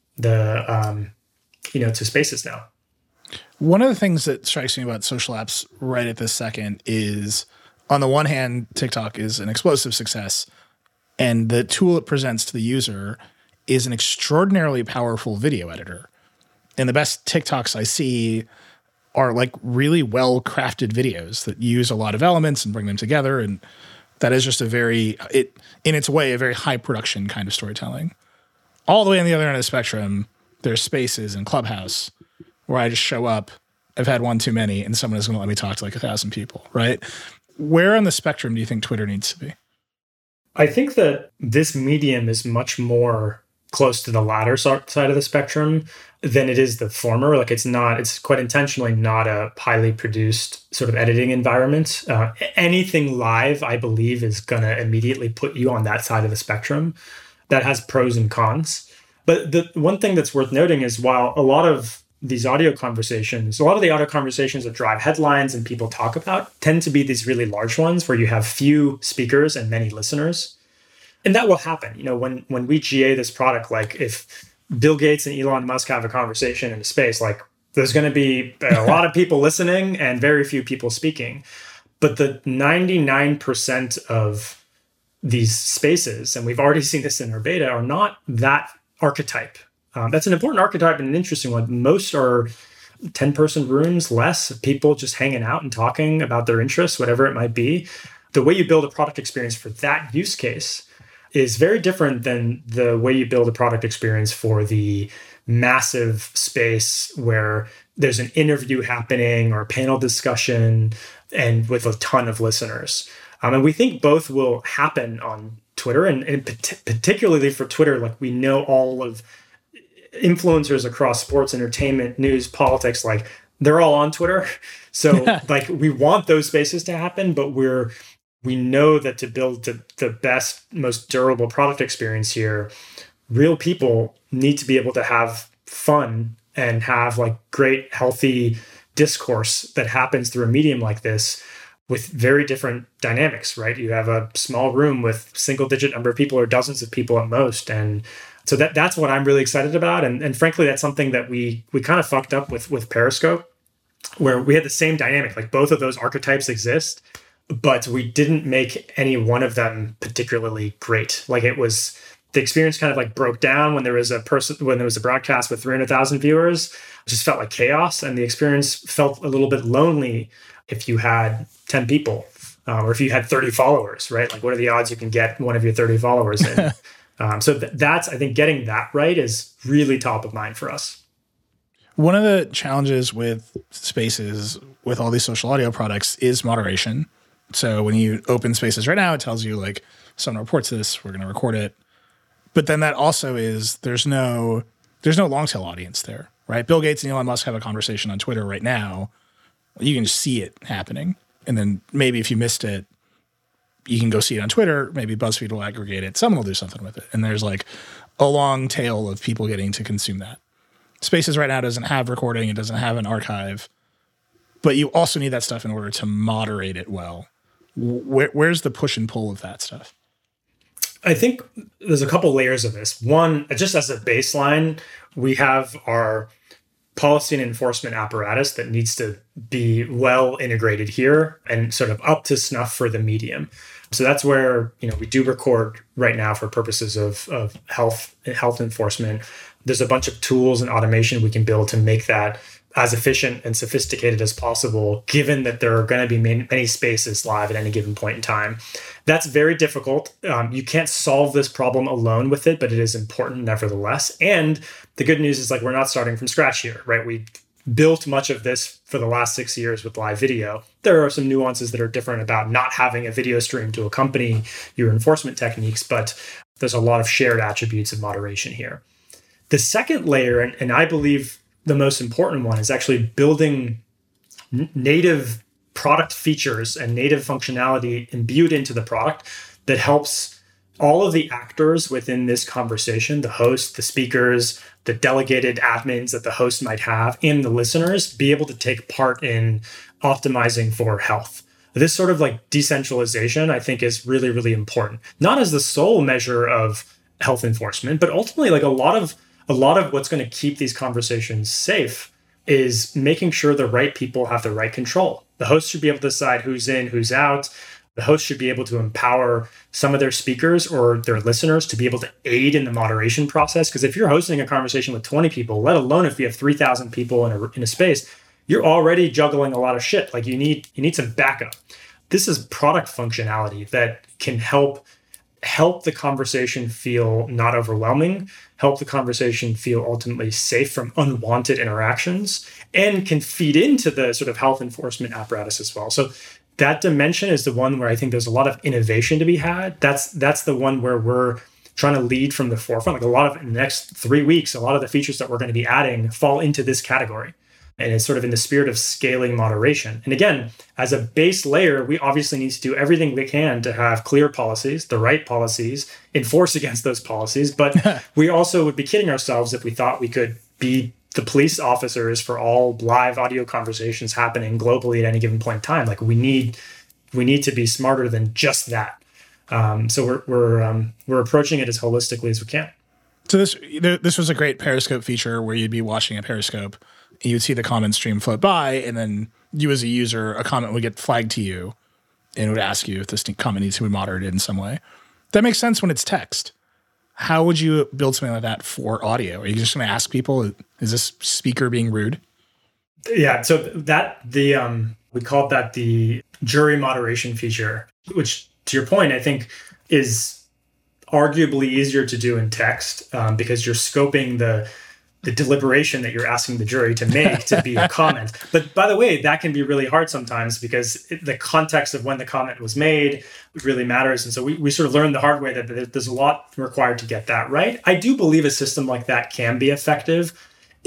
to Spaces now. One of the things that strikes me about social apps right at this second is, on the one hand, TikTok is an explosive success, and the tool it presents to the user is an extraordinarily powerful video editor. And the best TikToks I see are like really well-crafted videos that use a lot of elements and bring them together. And that is just in its way, a very high production kind of storytelling. All the way on the other end of the spectrum, there's Spaces and Clubhouse where I just show up, I've had one too many, and someone is going to let me talk to like 1,000 people, right? Where on the spectrum do you think Twitter needs to be? I think that this medium is much more close to the latter side of the spectrum than it is the former. Like it's quite intentionally not a highly produced sort of editing environment. Anything live, I believe, is going to immediately put you on that side of the spectrum. That has pros and cons. But the one thing that's worth noting is while a lot of the audio conversations that drive headlines and people talk about tend to be these really large ones where you have few speakers and many listeners. And that will happen. When we GA this product, like if Bill Gates and Elon Musk have a conversation in a space, like there's going to be a lot of people listening and very few people speaking. But the 99% of these spaces, and we've already seen this in our beta, are not that archetype. That's an important archetype and an interesting one. Most are 10-person rooms, less people just hanging out and talking about their interests, whatever it might be. The way you build a product experience for that use case is very different than the way you build a product experience for the massive space where there's an interview happening or a panel discussion and with a ton of listeners. And we think both will happen on Twitter, and particularly for Twitter, like we know all of influencers across sports, entertainment, news, politics, like they're all on Twitter. So like we want those spaces to happen, but we know that to build the best, most durable product experience here, real people need to be able to have fun and have like great, healthy discourse that happens through a medium like this with very different dynamics, right? You have a small room with single-digit number of people or dozens of people at most. And so that's what I'm really excited about. And frankly, that's something that we kind of fucked up with Periscope, where we had the same dynamic. Like both of those archetypes exist, but we didn't make any one of them particularly great. Like the experience kind of like broke down when there was a broadcast with 300,000 viewers. It just felt like chaos. And the experience felt a little bit lonely if you had 10 people or if you had 30 followers, right? Like what are the odds you can get one of your 30 followers in? So that's, I think getting that right is really top of mind for us. One of the challenges with Spaces, with all these social audio products, is moderation. So when you open Spaces right now, it tells you like, someone reports this, we're going to record it. But then that also is, there's no long tail audience there, right? Bill Gates and Elon Musk have a conversation on Twitter right now. You can just see it happening. And then maybe if you missed it, you can go see it on Twitter. Maybe BuzzFeed will aggregate it. Someone will do something with it. And there's like a long tail of people getting to consume that. Spaces right now doesn't have recording. It doesn't have an archive. But you also need that stuff in order to moderate it well. Where's the push and pull of that stuff? I think there's a couple layers of this. One, just as a baseline, we have our policy and enforcement apparatus that needs to be well integrated here and sort of up to snuff for the medium. So that's where, we do record right now for purposes of health enforcement. There's a bunch of tools and automation we can build to make that as efficient and sophisticated as possible, given that there are going to be many spaces live at any given point in time. That's very difficult. You can't solve this problem alone with it, but it is important nevertheless. And the good news is we're not starting from scratch here, right? We built much of this for the last 6 years with live video. There are some nuances that are different about not having a video stream to accompany your enforcement techniques, but there's a lot of shared attributes of moderation here. The second layer, and I believe the most important one, is actually building native product features and native functionality imbued into the product that helps all of the actors within this conversation, the host, the speakers, the delegated admins that the host might have, and the listeners, be able to take part in optimizing for health. This sort of like decentralization, I think, is really, really important. Not as the sole measure of health enforcement, but ultimately like a lot of what's going to keep these conversations safe is making sure the right people have the right control. The host should be able to decide who's in, who's out. The host should be able to empower some of their speakers or their listeners to be able to aid in the moderation process. Because if you're hosting a conversation with 20 people, let alone if you have 3,000 people in a space, you're already juggling a lot of shit. Like you need some backup. This is product functionality that can help the conversation feel not overwhelming, help the conversation feel ultimately safe from unwanted interactions, and can feed into the sort of health enforcement apparatus as well. So that dimension is the one where I think there's a lot of innovation to be had. That's the one where we're trying to lead from the forefront. Like a lot of, in the next 3 weeks, a lot of the features that we're going to be adding fall into this category. And it's sort of in the spirit of scaling moderation. And again, as a base layer, we obviously need to do everything we can to have clear policies, the right policies, enforce against those policies. But we also would be kidding ourselves if we thought we could be the police officers for all live audio conversations happening globally at any given point in time. Like we need to be smarter than just that. So we're approaching it as holistically as we can. So this was a great Periscope feature where you'd be watching a Periscope, and you'd see the comment stream float by, and then you as a user, a comment would get flagged to you, and it would ask you if this comment needs to be moderated in some way. That makes sense when it's text. How would you build something like that for audio? Are you just going to ask people, is this speaker being rude? Yeah, so we called that the jury moderation feature, which to your point, I think is arguably easier to do in text because you're scoping the deliberation that you're asking the jury to make to be a comment. But by the way, that can be really hard sometimes because the context of when the comment was made really matters. And so we sort of learned the hard way that there's a lot required to get that right. I do believe a system like that can be effective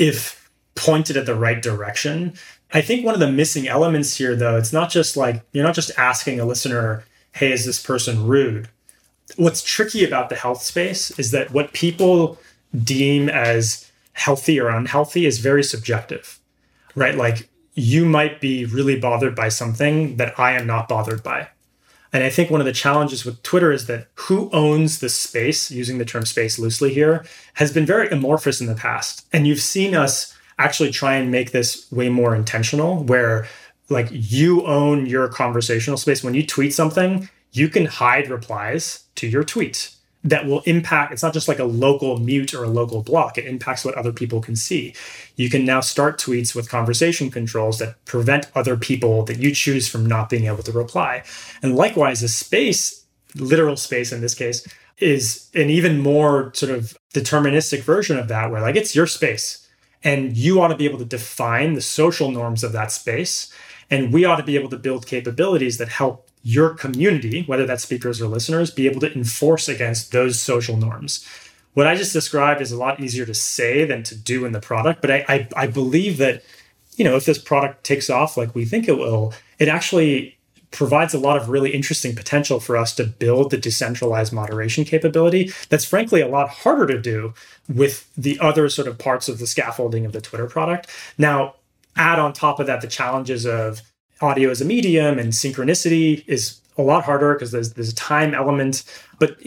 if pointed at the right direction. I think one of the missing elements here, though, it's not just like, you're not just asking a listener, hey, is this person rude? What's tricky about the health space is that what people deem as healthy or unhealthy is very subjective, right? Like you might be really bothered by something that I am not bothered by. And I think one of the challenges with Twitter is that who owns the space, using the term space loosely here, has been very amorphous in the past. And you've seen us actually try and make this way more intentional, where like you own your conversational space. When you tweet something, you can hide replies to your tweets that will impact, it's not just like a local mute or a local block, it impacts what other people can see. You can now start tweets with conversation controls that prevent other people that you choose from not being able to reply. And likewise, a space, literal space in this case, is an even more sort of deterministic version of that, where like it's your space and you ought to be able to define the social norms of that space. And we ought to be able to build capabilities that help your community, whether that's speakers or listeners, be able to enforce against those social norms. What I just described is a lot easier to say than to do in the product. But I believe that, if this product takes off like we think it will, it actually provides a lot of really interesting potential for us to build the decentralized moderation capability that's frankly a lot harder to do with the other sort of parts of the scaffolding of the Twitter product. Now, add on top of that the challenges of audio as a medium and synchronicity is a lot harder because there's a time element. But,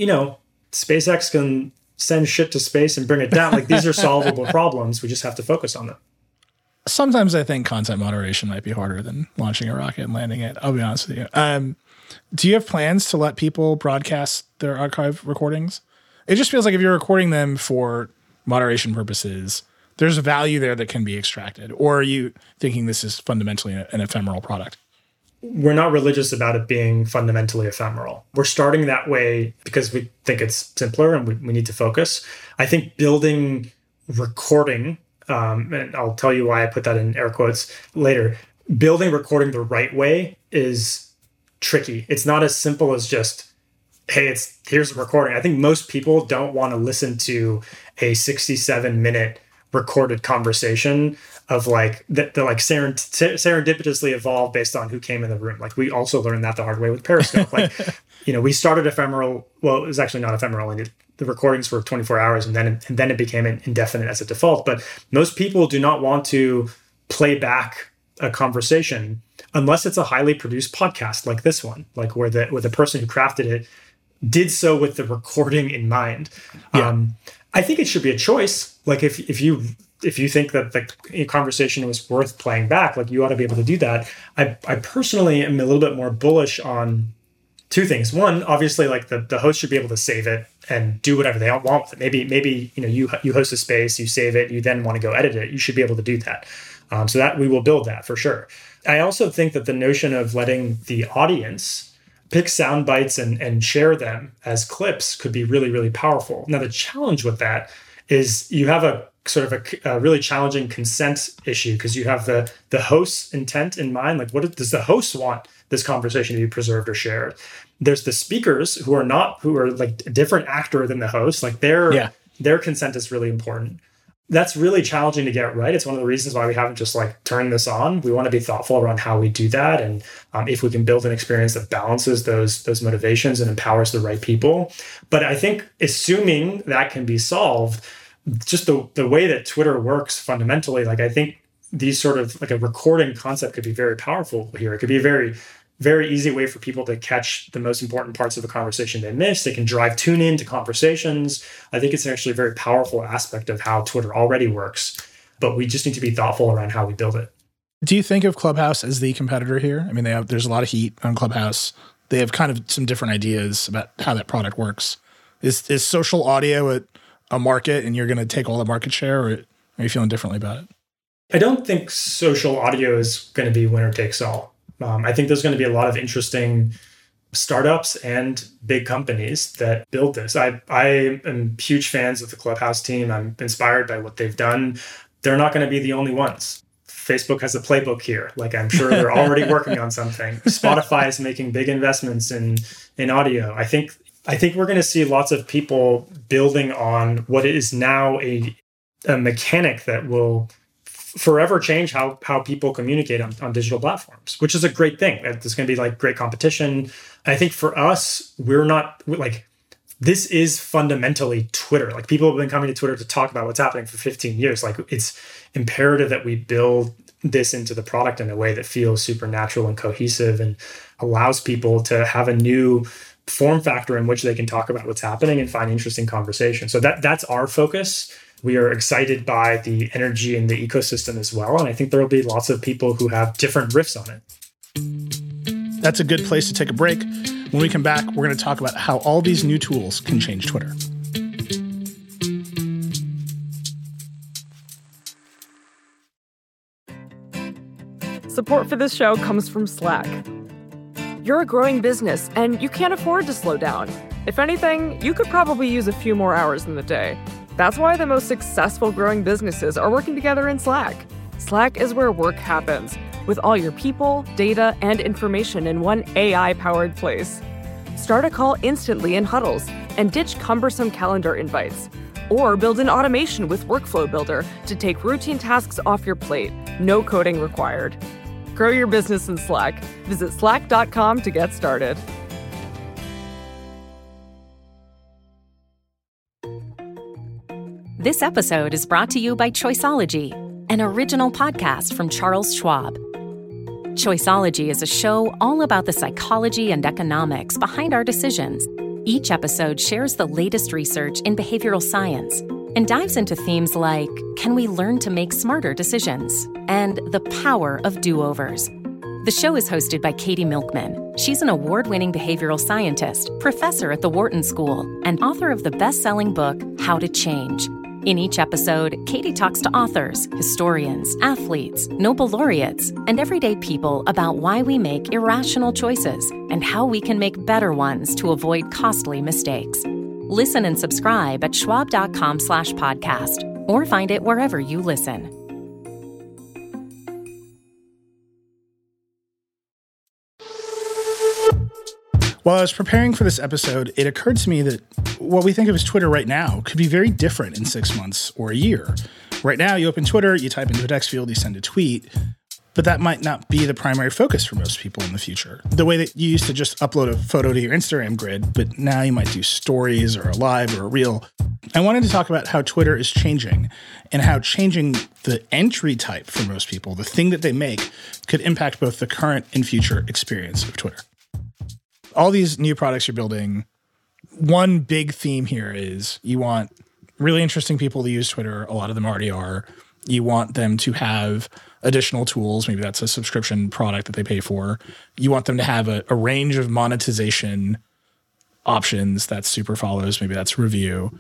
SpaceX can send shit to space and bring it down. Like these are solvable problems. We just have to focus on them. Sometimes I think content moderation might be harder than launching a rocket and landing it. I'll be honest with you. Do you have plans to let people broadcast their archive recordings? It just feels like if you're recording them for moderation purposes, there's a value there that can be extracted. Or are you thinking this is fundamentally an ephemeral product? We're not religious about it being fundamentally ephemeral. We're starting that way because we think it's simpler and we need to focus. I think building recording, and I'll tell you why I put that in air quotes later, building recording the right way is tricky. It's not as simple as just, hey, here's a recording. I think most people don't want to listen to a 67-minute recorded conversation of like that like serendipitously evolved based on who came in the room. Like we also learned that the hard way with Periscope. Like, we started ephemeral. Well, it was actually not ephemeral. The recordings were 24 hours and then it became indefinite as a default. But most people do not want to play back a conversation unless it's a highly produced podcast like this one, like where the person who crafted it did so with the recording in mind. Yeah. I think it should be a choice. Like if you think that the conversation was worth playing back, like you ought to be able to do that. I personally am a little bit more bullish on two things. One, obviously, like the host should be able to save it and do whatever they want with it. Maybe you host a space, you save it, you then want to go edit it. You should be able to do that. So that we will build that for sure. I also think that the notion of letting the audience pick sound bites and share them as clips could be really, really powerful. Now, the challenge with that is you have a sort of a really challenging consent issue because you have the host's intent in mind. Like, what does the host want this conversation to be preserved or shared? There's the speakers who are like a different actor than the host. Like their consent is really important. That's really challenging to get right. It's one of the reasons why we haven't just like turned this on. We want to be thoughtful around how we do that. And if we can build an experience that balances those motivations and empowers the right people. But I think assuming that can be solved, just the way that Twitter works fundamentally, like I think these sort of like a recording concept could be very powerful here. It could be a very, very easy way for people to catch the most important parts of a conversation they missed. They can tune in to conversations. I think it's actually a very powerful aspect of how Twitter already works, but we just need to be thoughtful around how we build it. Do you think of Clubhouse as the competitor here? I mean, there's a lot of heat on Clubhouse. They have kind of some different ideas about how that product works. Is social audio a market and you're going to take all the market share, or are you feeling differently about it? I don't think social audio is going to be winner takes all. I think there's going to be a lot of interesting startups and big companies that build this. I am huge fans of the Clubhouse team. I'm inspired by what they've done. They're not going to be the only ones. Facebook has a playbook here. Like I'm sure they're already working on something. Spotify is making big investments in audio. I think we're going to see lots of people building on what is now a mechanic that will forever change how people communicate on digital platforms, which is a great thing. There's going to be like great competition. I think for us, this is fundamentally Twitter. Like people have been coming to Twitter to talk about what's happening for 15 years. Like it's imperative that we build this into the product in a way that feels supernatural and cohesive and allows people to have a new form factor in which they can talk about what's happening and find interesting conversation. So that's our focus. We are excited by the energy in the ecosystem as well. And I think there will be lots of people who have different riffs on it. That's a good place to take a break. When we come back, we're going to talk about how all these new tools can change Twitter. Support for this show comes from Slack. You're a growing business and you can't afford to slow down. If anything, you could probably use a few more hours in the day. That's why the most successful growing businesses are working together in Slack. Slack is where work happens, with all your people, data, and information in one AI-powered place. Start a call instantly in huddles and ditch cumbersome calendar invites. Or build an automation with Workflow Builder to take routine tasks off your plate. No coding required. Grow your business in Slack. Visit slack.com to get started. This episode is brought to you by Choiceology, an original podcast from Charles Schwab. Choiceology is a show all about the psychology and economics behind our decisions. Each episode shares the latest research in behavioral science and dives into themes like, can we learn to make smarter decisions? And the power of do-overs. The show is hosted by Katie Milkman. She's an award-winning behavioral scientist, professor at the Wharton School, and author of the best-selling book, How to Change. In each episode, Katie talks to authors, historians, athletes, Nobel laureates, and everyday people about why we make irrational choices and how we can make better ones to avoid costly mistakes. Listen and subscribe at schwab.com/podcast or find it wherever you listen. While I was preparing for this episode, it occurred to me that what we think of as Twitter right now could be very different in 6 months or a year. Right now, you open Twitter, you type into a text field, you send a tweet, but that might not be the primary focus for most people in the future. The way that you used to just upload a photo to your Instagram grid, but now you might do stories or a live or a reel. I wanted to talk about how Twitter is changing and how changing the entry type for most people, the thing that they make, could impact both the current and future experience of Twitter. All these new products you're building, one big theme here is you want really interesting people to use Twitter. A lot of them already are. You want them to have additional tools. Maybe that's a subscription product that they pay for. You want them to have a range of monetization options. That's super follows. Maybe that's review.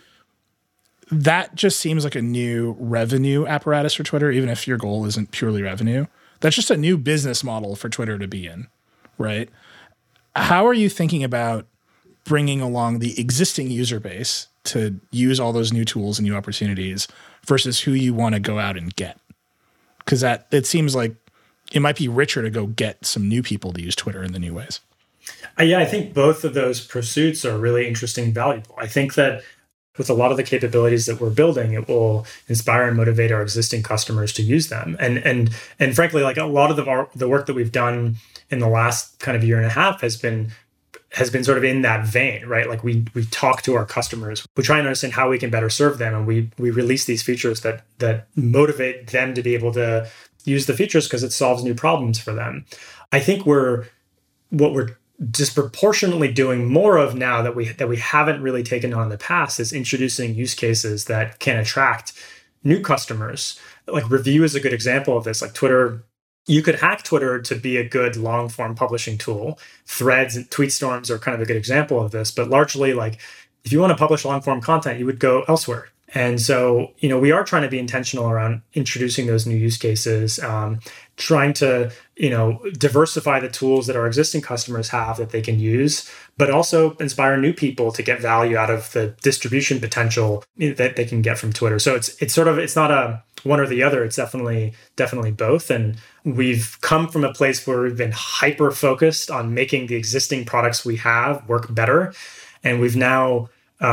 That just seems like a new revenue apparatus for Twitter, even if your goal isn't purely revenue. That's just a new business model for Twitter to be in, right? How are you thinking about bringing along the existing user base to use all those new tools and new opportunities versus who you want to go out and get? Because it seems like it might be richer to go get some new people to use Twitter in the new ways. Yeah, I think both of those pursuits are really interesting and valuable. I think that with a lot of the capabilities that we're building, it will inspire and motivate our existing customers to use them. And frankly, like a lot of the work that we've done in the last kind of year and a half has been sort of in that vein, right? Like we talk to our customers, we try and understand how we can better serve them, and we release these features that motivate them to be able to use the features because it solves new problems for them. I think what we're disproportionately doing more of now that we haven't really taken on in the past is introducing use cases that can attract new customers. Like review is a good example of this. Like Twitter, you could hack Twitter to be a good long form publishing tool. Threads and tweet storms are kind of a good example of this, but largely like if you want to publish long form content, you would go elsewhere. And so, we are trying to be intentional around introducing those new use cases, trying to, diversify the tools that our existing customers have that they can use, but also inspire new people to get value out of the distribution potential that they can get from Twitter. So it's not a one or the other. It's definitely both. And we've come from a place where we've been hyper focused on making the existing products we have work better. And we've now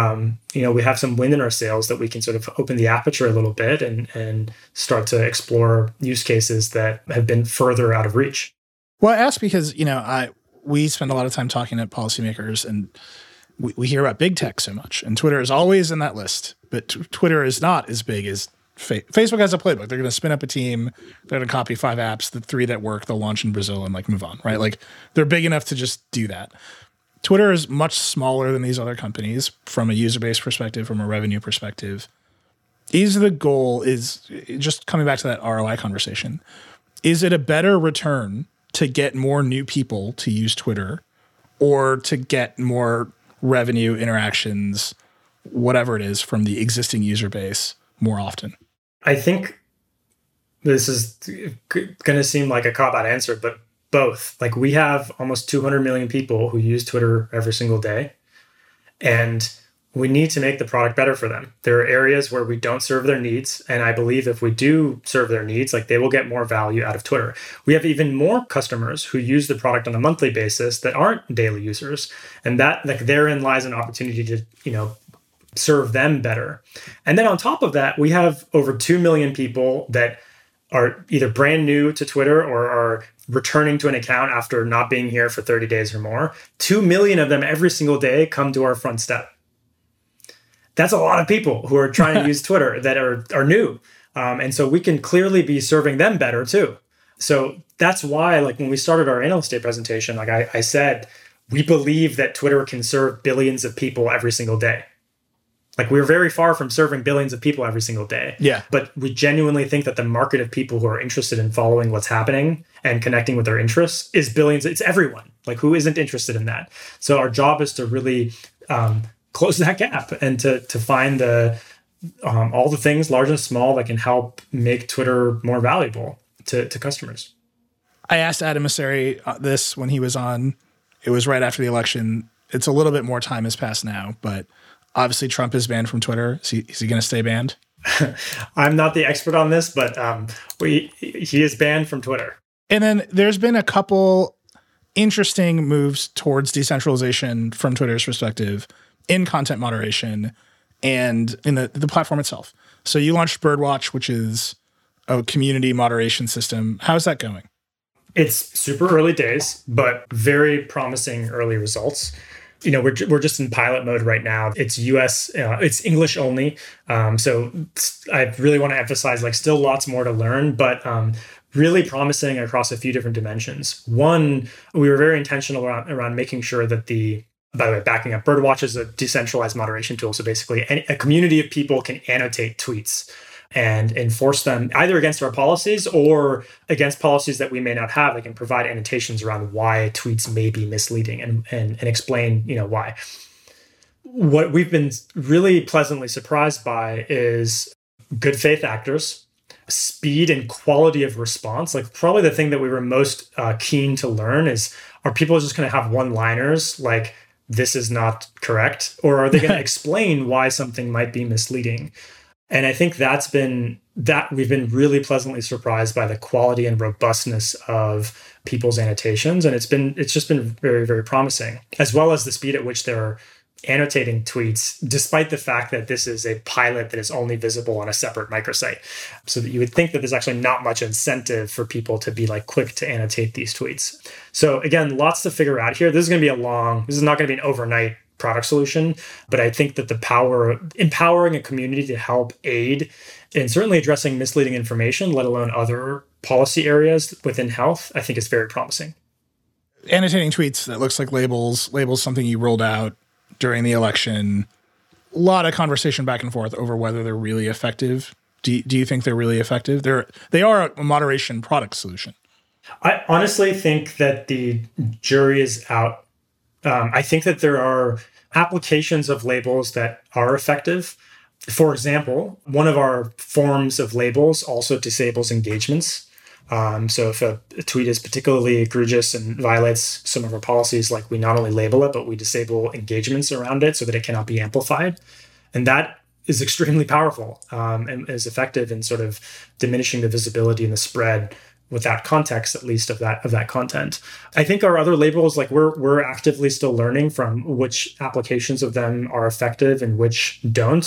we have some wind in our sails that we can sort of open the aperture a little bit and start to explore use cases that have been further out of reach. Well, I ask because, we spend a lot of time talking to policymakers, and we hear about big tech so much, and Twitter is always in that list, but Twitter is not as big as Facebook has a playbook. They're going to spin up a team. They're going to copy 5 apps, the 3 that work, they'll launch in Brazil and move on, right? Like they're big enough to just do that. Twitter is much smaller than these other companies from a user base perspective, from a revenue perspective. The goal is just coming back to that ROI conversation. Is it a better return to get more new people to use Twitter or to get more revenue interactions, whatever it is, from the existing user base more often? I think this is going to seem like a cop-out answer, but both. Like we have almost 200 million people who use Twitter every single day, and we need to make the product better for them. There are areas where we don't serve their needs, and I believe if we do serve their needs, like they will get more value out of Twitter. We have even more customers who use the product on a monthly basis that aren't daily users, and that like therein lies an opportunity to serve them better. And then on top of that, we have over 2 million people that are either brand new to Twitter or are returning to an account after not being here for 30 days or more. 2 million of them every single day come to our front step. That's a lot of people who are trying to use Twitter that are new. And so we can clearly be serving them better too. So that's why, like when we started our Analyst Day presentation, like I said, we believe that Twitter can serve billions of people every single day. Like we're very far from serving billions of people every single day. Yeah. But we genuinely think that the market of people who are interested in following what's happening and connecting with their interests is billions. It's everyone. Like who isn't interested in that? So our job is to really close that gap and to find all the things, large and small, that can help make Twitter more valuable to customers. I asked Adam Mosseri this when he was on. It was right after the election. It's a little bit more time has passed now, but obviously, Trump is banned from Twitter. Is he going to stay banned? I'm not the expert on this, but he is banned from Twitter. And then there's been a couple interesting moves towards decentralization from Twitter's perspective in content moderation and in the platform itself. So you launched Birdwatch, which is a community moderation system. How's that going? It's super early days, but very promising early results. We're just in pilot mode right now. It's US, it's English only. So I really want to emphasize, still lots more to learn, but really promising across a few different dimensions. One, we were very intentional around making sure that by the way, backing up, Birdwatch is a decentralized moderation tool. So basically a community of people can annotate tweets and enforce them either against our policies or against policies that we may not have. They can provide annotations around why tweets may be misleading and explain, why. What we've been really pleasantly surprised by is good faith actors, speed and quality of response. Probably the thing that we were most keen to learn is, are people just going to have one-liners like, this is not correct? Or are they going to explain why something might be misleading? And I think we've been really pleasantly surprised by the quality and robustness of people's annotations. And it's just been very, very promising, as well as the speed at which they're annotating tweets, despite the fact that this is a pilot that is only visible on a separate microsite. So that you would think that there's actually not much incentive for people to be quick to annotate these tweets. So again, lots to figure out here. This is not going to be an overnight product solution, but I think that the power of empowering a community to help aid in certainly addressing misleading information, let alone other policy areas within health, I think is very promising. Annotating tweets that looks like labels something you rolled out during the election. A lot of conversation back and forth over whether they're really effective. Do you think they're really effective? They are a moderation product solution. I honestly think that the jury is out. I think that there are applications of labels that are effective. For example, one of our forms of labels also disables engagements. So if a tweet is particularly egregious and violates some of our policies, we not only label it, but we disable engagements around it so that it cannot be amplified. And that is extremely powerful and is effective in sort of diminishing the visibility and the spread with that context, at least of that content. I think our other labels, we're actively still learning from which applications of them are effective and which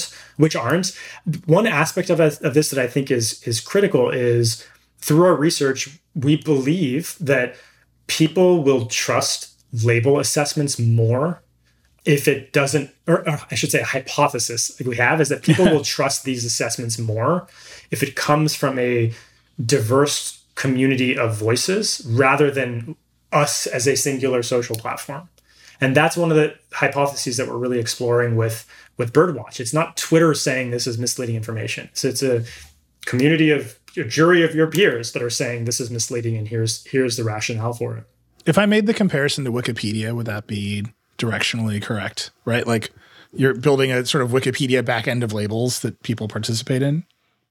aren't. One aspect of this that I think is critical is, through our research, we believe that people will trust label assessments more if it doesn't, or I should say a hypothesis we have is that people will trust these assessments more if it comes from a diverse community of voices rather than us as a singular social platform. And that's one of the hypotheses that we're really exploring with Birdwatch. It's not Twitter saying this is misleading information. So it's a community of a jury of your peers that are saying this is misleading and here's the rationale for it. If I made the comparison to Wikipedia, would that be directionally correct, right? You're building a sort of Wikipedia backend of labels that people participate in?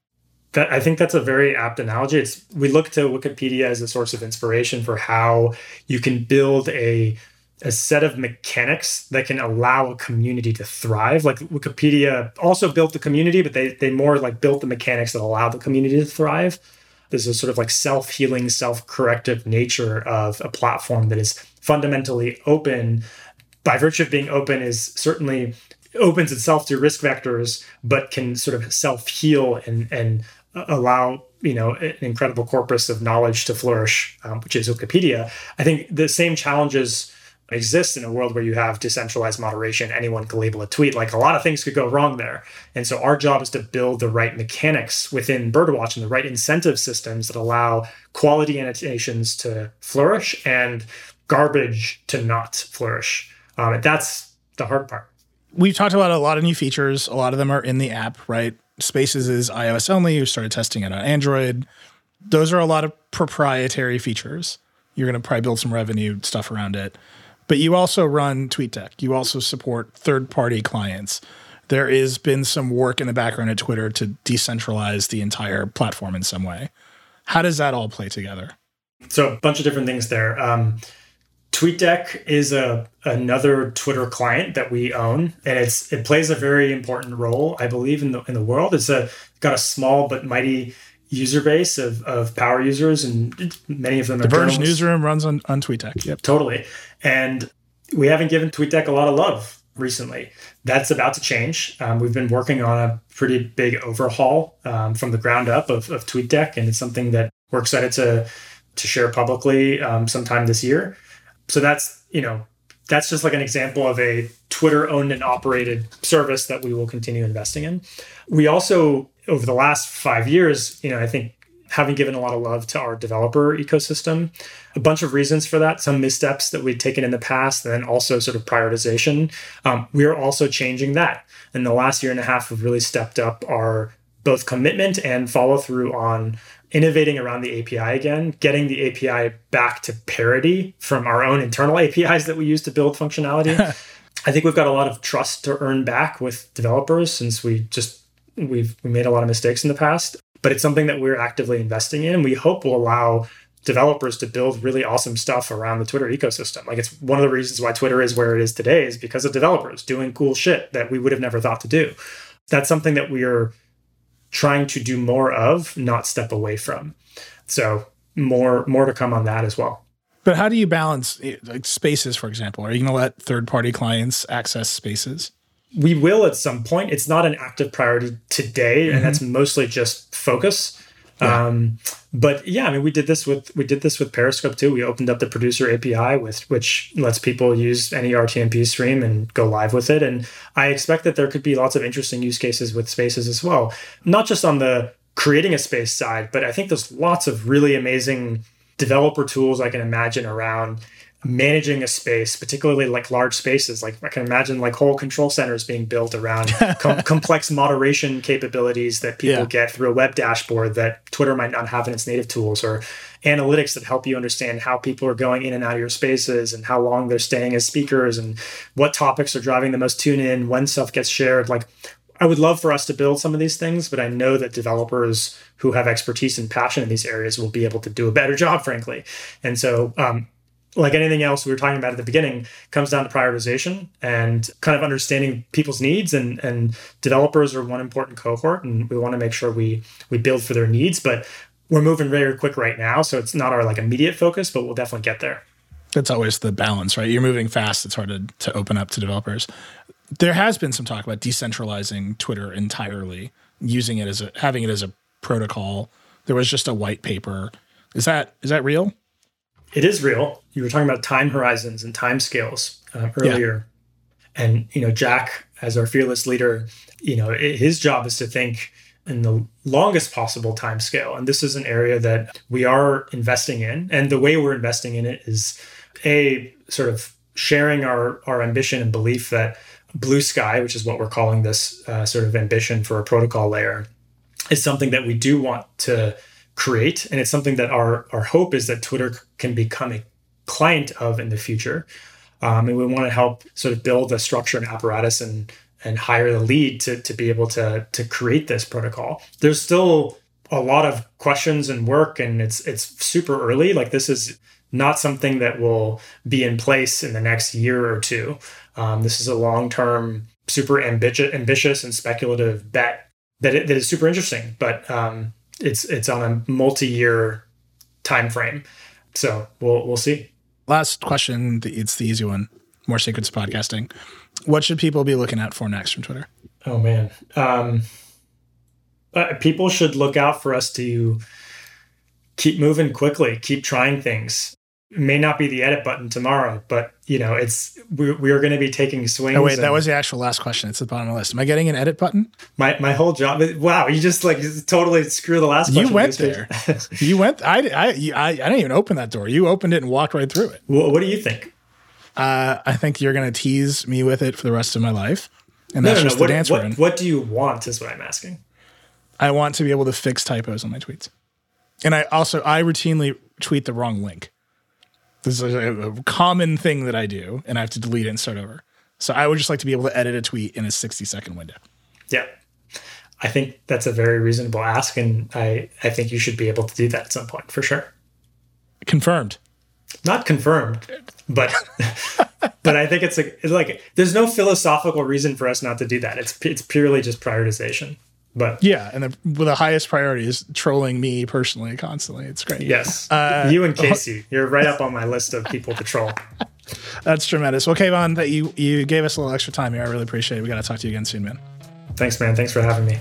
I think that's a very apt analogy. We look to Wikipedia as a source of inspiration for how you can build a set of mechanics that can allow a community to thrive. Wikipedia also built the community, but they more built the mechanics that allow the community to thrive. There's a sort of self-healing, self-corrective nature of a platform that is fundamentally open. By virtue of being open, is certainly opens itself to risk vectors, but can sort of self-heal and allow an incredible corpus of knowledge to flourish, which is Wikipedia. I think the same challenges exist in a world where you have decentralized moderation. Anyone can label a tweet. A lot of things could go wrong there. And so our job is to build the right mechanics within Birdwatch and the right incentive systems that allow quality annotations to flourish and garbage to not flourish. And that's the hard part. We've talked about a lot of new features. A lot of them are in the app, right? Spaces is iOS only. You started testing it on Android. Those are a lot of proprietary features. You're going to probably build some revenue stuff around it. But you also run TweetDeck. You also support third-party clients. There has been some work in the background at Twitter to decentralize the entire platform in some way. How does that all play together? So a bunch of different things there. TweetDeck is another Twitter client that we own, and it plays a very important role, I believe, in the world. It's got a small but mighty user base of power users, and many of them are The Verge journalists. newsroom runs on TweetDeck. Yep. Totally. And we haven't given TweetDeck a lot of love recently. That's about to change. We've been working on a pretty big overhaul from the ground up of TweetDeck, and it's something that we're excited to share publicly sometime this year. So that's just like an example of a Twitter owned and operated service that we will continue investing in. We also, over the last 5 years, I think having given a lot of love to our developer ecosystem, a bunch of reasons for that, some missteps that we'd taken in the past, and then also sort of prioritization. We are also changing that. In the last year and a half, we've really stepped up our both commitment and follow through on innovating around the API again, getting the API back to parity from our own internal APIs that we use to build functionality. I think we've got a lot of trust to earn back with developers since we made a lot of mistakes in the past. But it's something that we're actively investing in. We hope will allow developers to build really awesome stuff around the Twitter ecosystem. Like, it's one of the reasons why Twitter is where it is today is because of developers doing cool shit that we would have never thought to do. That's something that we are trying to do more of, not step away from. So more to come on that as well. But how do you balance like Spaces, for example? Are you going to let third-party clients access Spaces? We will at some point. It's not an active priority today, and that's mostly just focus. Yeah. But yeah, I mean, we did this with Periscope too. We opened up the producer API which lets people use any RTMP stream and go live with it. And I expect that there could be lots of interesting use cases with Spaces as well, not just on the creating a space side, but I think there's lots of really amazing developer tools I can imagine around managing a space, particularly like large spaces. Like I can imagine like whole control centers being built around complex moderation capabilities that people get through a web dashboard that Twitter might not have in its native tools, or analytics that help you understand how people are going in and out of your spaces and how long they're staying as speakers and what topics are driving the most tune in, when stuff gets shared. Like, I would love for us to build some of these things, but I know that developers who have expertise and passion in these areas will be able to do a better job, frankly. And so, like anything else we were talking about at the beginning, comes down to prioritization and kind of understanding people's needs, and developers are one important cohort, and we want to make sure we build for their needs. But we're moving very quick right now, so it's not our like immediate focus, but we'll definitely get there. That's always the balance, right? You're moving fast. It's hard to open up to developers. There has been some talk about decentralizing Twitter entirely, having it as a protocol. There was just a white paper. Is that real? It is real. You were talking about time horizons and time scales earlier. Yeah. And, Jack, as our fearless leader, his job is to think in the longest possible time scale. And this is an area that we are investing in. And the way we're investing in it is sort of sharing our ambition and belief that Blue Sky, which is what we're calling this sort of ambition for a protocol layer, is something that we do want to create. And it's something that our hope is that Twitter can become a client of in the future. And we want to help sort of build the structure and apparatus and hire the lead to be able to create this protocol. There's still a lot of questions and work, and it's super early. Like, this is not something that will be in place in the next year or two. This is a long-term, super ambitious and speculative bet that is super interesting, but it's on a multi-year time frame. So we'll see. Last question. It's the easy one. More secrets of podcasting. What should people be looking out for next from Twitter? Oh, man. People should look out for us to keep moving quickly, keep trying things. It may not be the edit button tomorrow, but we are going to be taking swings. Oh wait, that was the actual last question. It's at the bottom of the list. Am I getting an edit button? My whole job. Wow, you just totally screw the last question. You went there. You went. I didn't even open that door. You opened it and walked right through it. What do you think? I think you're going to tease me with it for the rest of my life, and that's just the dance we're in. What do you want? Is what I'm asking. I want to be able to fix typos on my tweets, and I routinely tweet the wrong link. This is a common thing that I do, and I have to delete it and start over. So I would just like to be able to edit a tweet in a 60-second window. Yeah. I think that's a very reasonable ask, and I think you should be able to do that at some point, for sure. Confirmed. Not confirmed, but but I think it's like there's no philosophical reason for us not to do that. It's purely just prioritization. But yeah, and the highest priority is trolling me personally constantly. It's great. Yes. You and Casey, you're right up on my list of people to troll. That's tremendous. Well, Kayvon, that you gave us a little extra time here. I really appreciate it. We got to talk to you again soon, man. Thanks, man. Thanks for having me.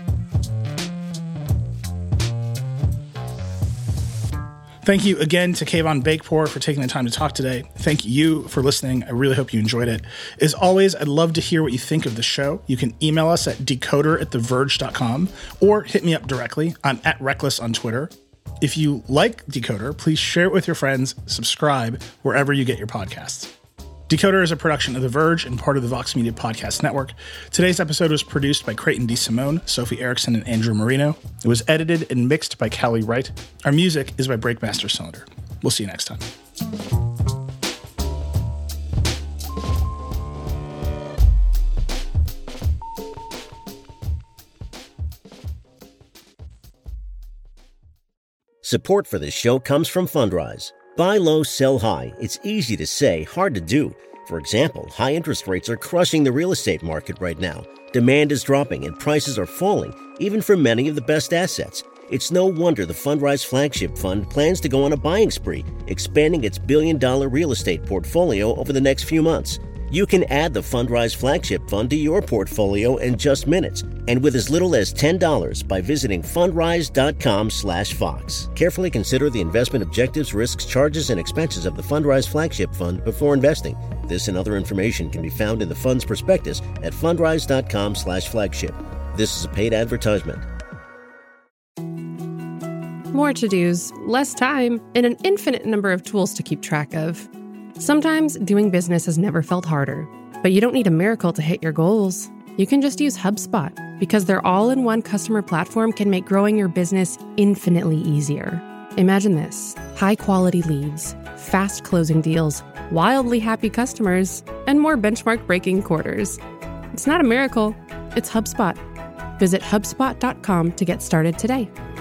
Thank you again to Kayvon Beykpour for taking the time to talk today. Thank you for listening. I really hope you enjoyed it. As always, I'd love to hear what you think of the show. You can email us at decoder@theverge.com or hit me up directly. I'm @Reckless on Twitter. If you like Decoder, please share it with your friends, subscribe wherever you get your podcasts. Decoder is a production of The Verge and part of the Vox Media Podcast Network. Today's episode was produced by Creighton DeSimone, Sophie Erickson, and Andrew Marino. It was edited and mixed by Callie Wright. Our music is by Breakmaster Cylinder. We'll see you next time. Support for this show comes from Fundrise. Buy low, sell high. It's easy to say, hard to do. For example, high interest rates are crushing the real estate market right now. Demand is dropping and prices are falling, even for many of the best assets. It's no wonder the Fundrise Flagship Fund plans to go on a buying spree, expanding its billion-dollar real estate portfolio over the next few months. You can add the Fundrise Flagship Fund to your portfolio in just minutes, and with as little as $10 by visiting fundrise.com/Fox. Carefully consider the investment objectives, risks, charges, and expenses of the Fundrise Flagship Fund before investing. This and other information can be found in the fund's prospectus at fundrise.com/flagship. This is a paid advertisement. More to-dos, less time, and an infinite number of tools to keep track of. Sometimes doing business has never felt harder, but you don't need a miracle to hit your goals. You can just use HubSpot, because their all-in-one customer platform can make growing your business infinitely easier. Imagine this: high-quality leads, fast closing deals, wildly happy customers, and more benchmark-breaking quarters. It's not a miracle, it's HubSpot. Visit HubSpot.com to get started today.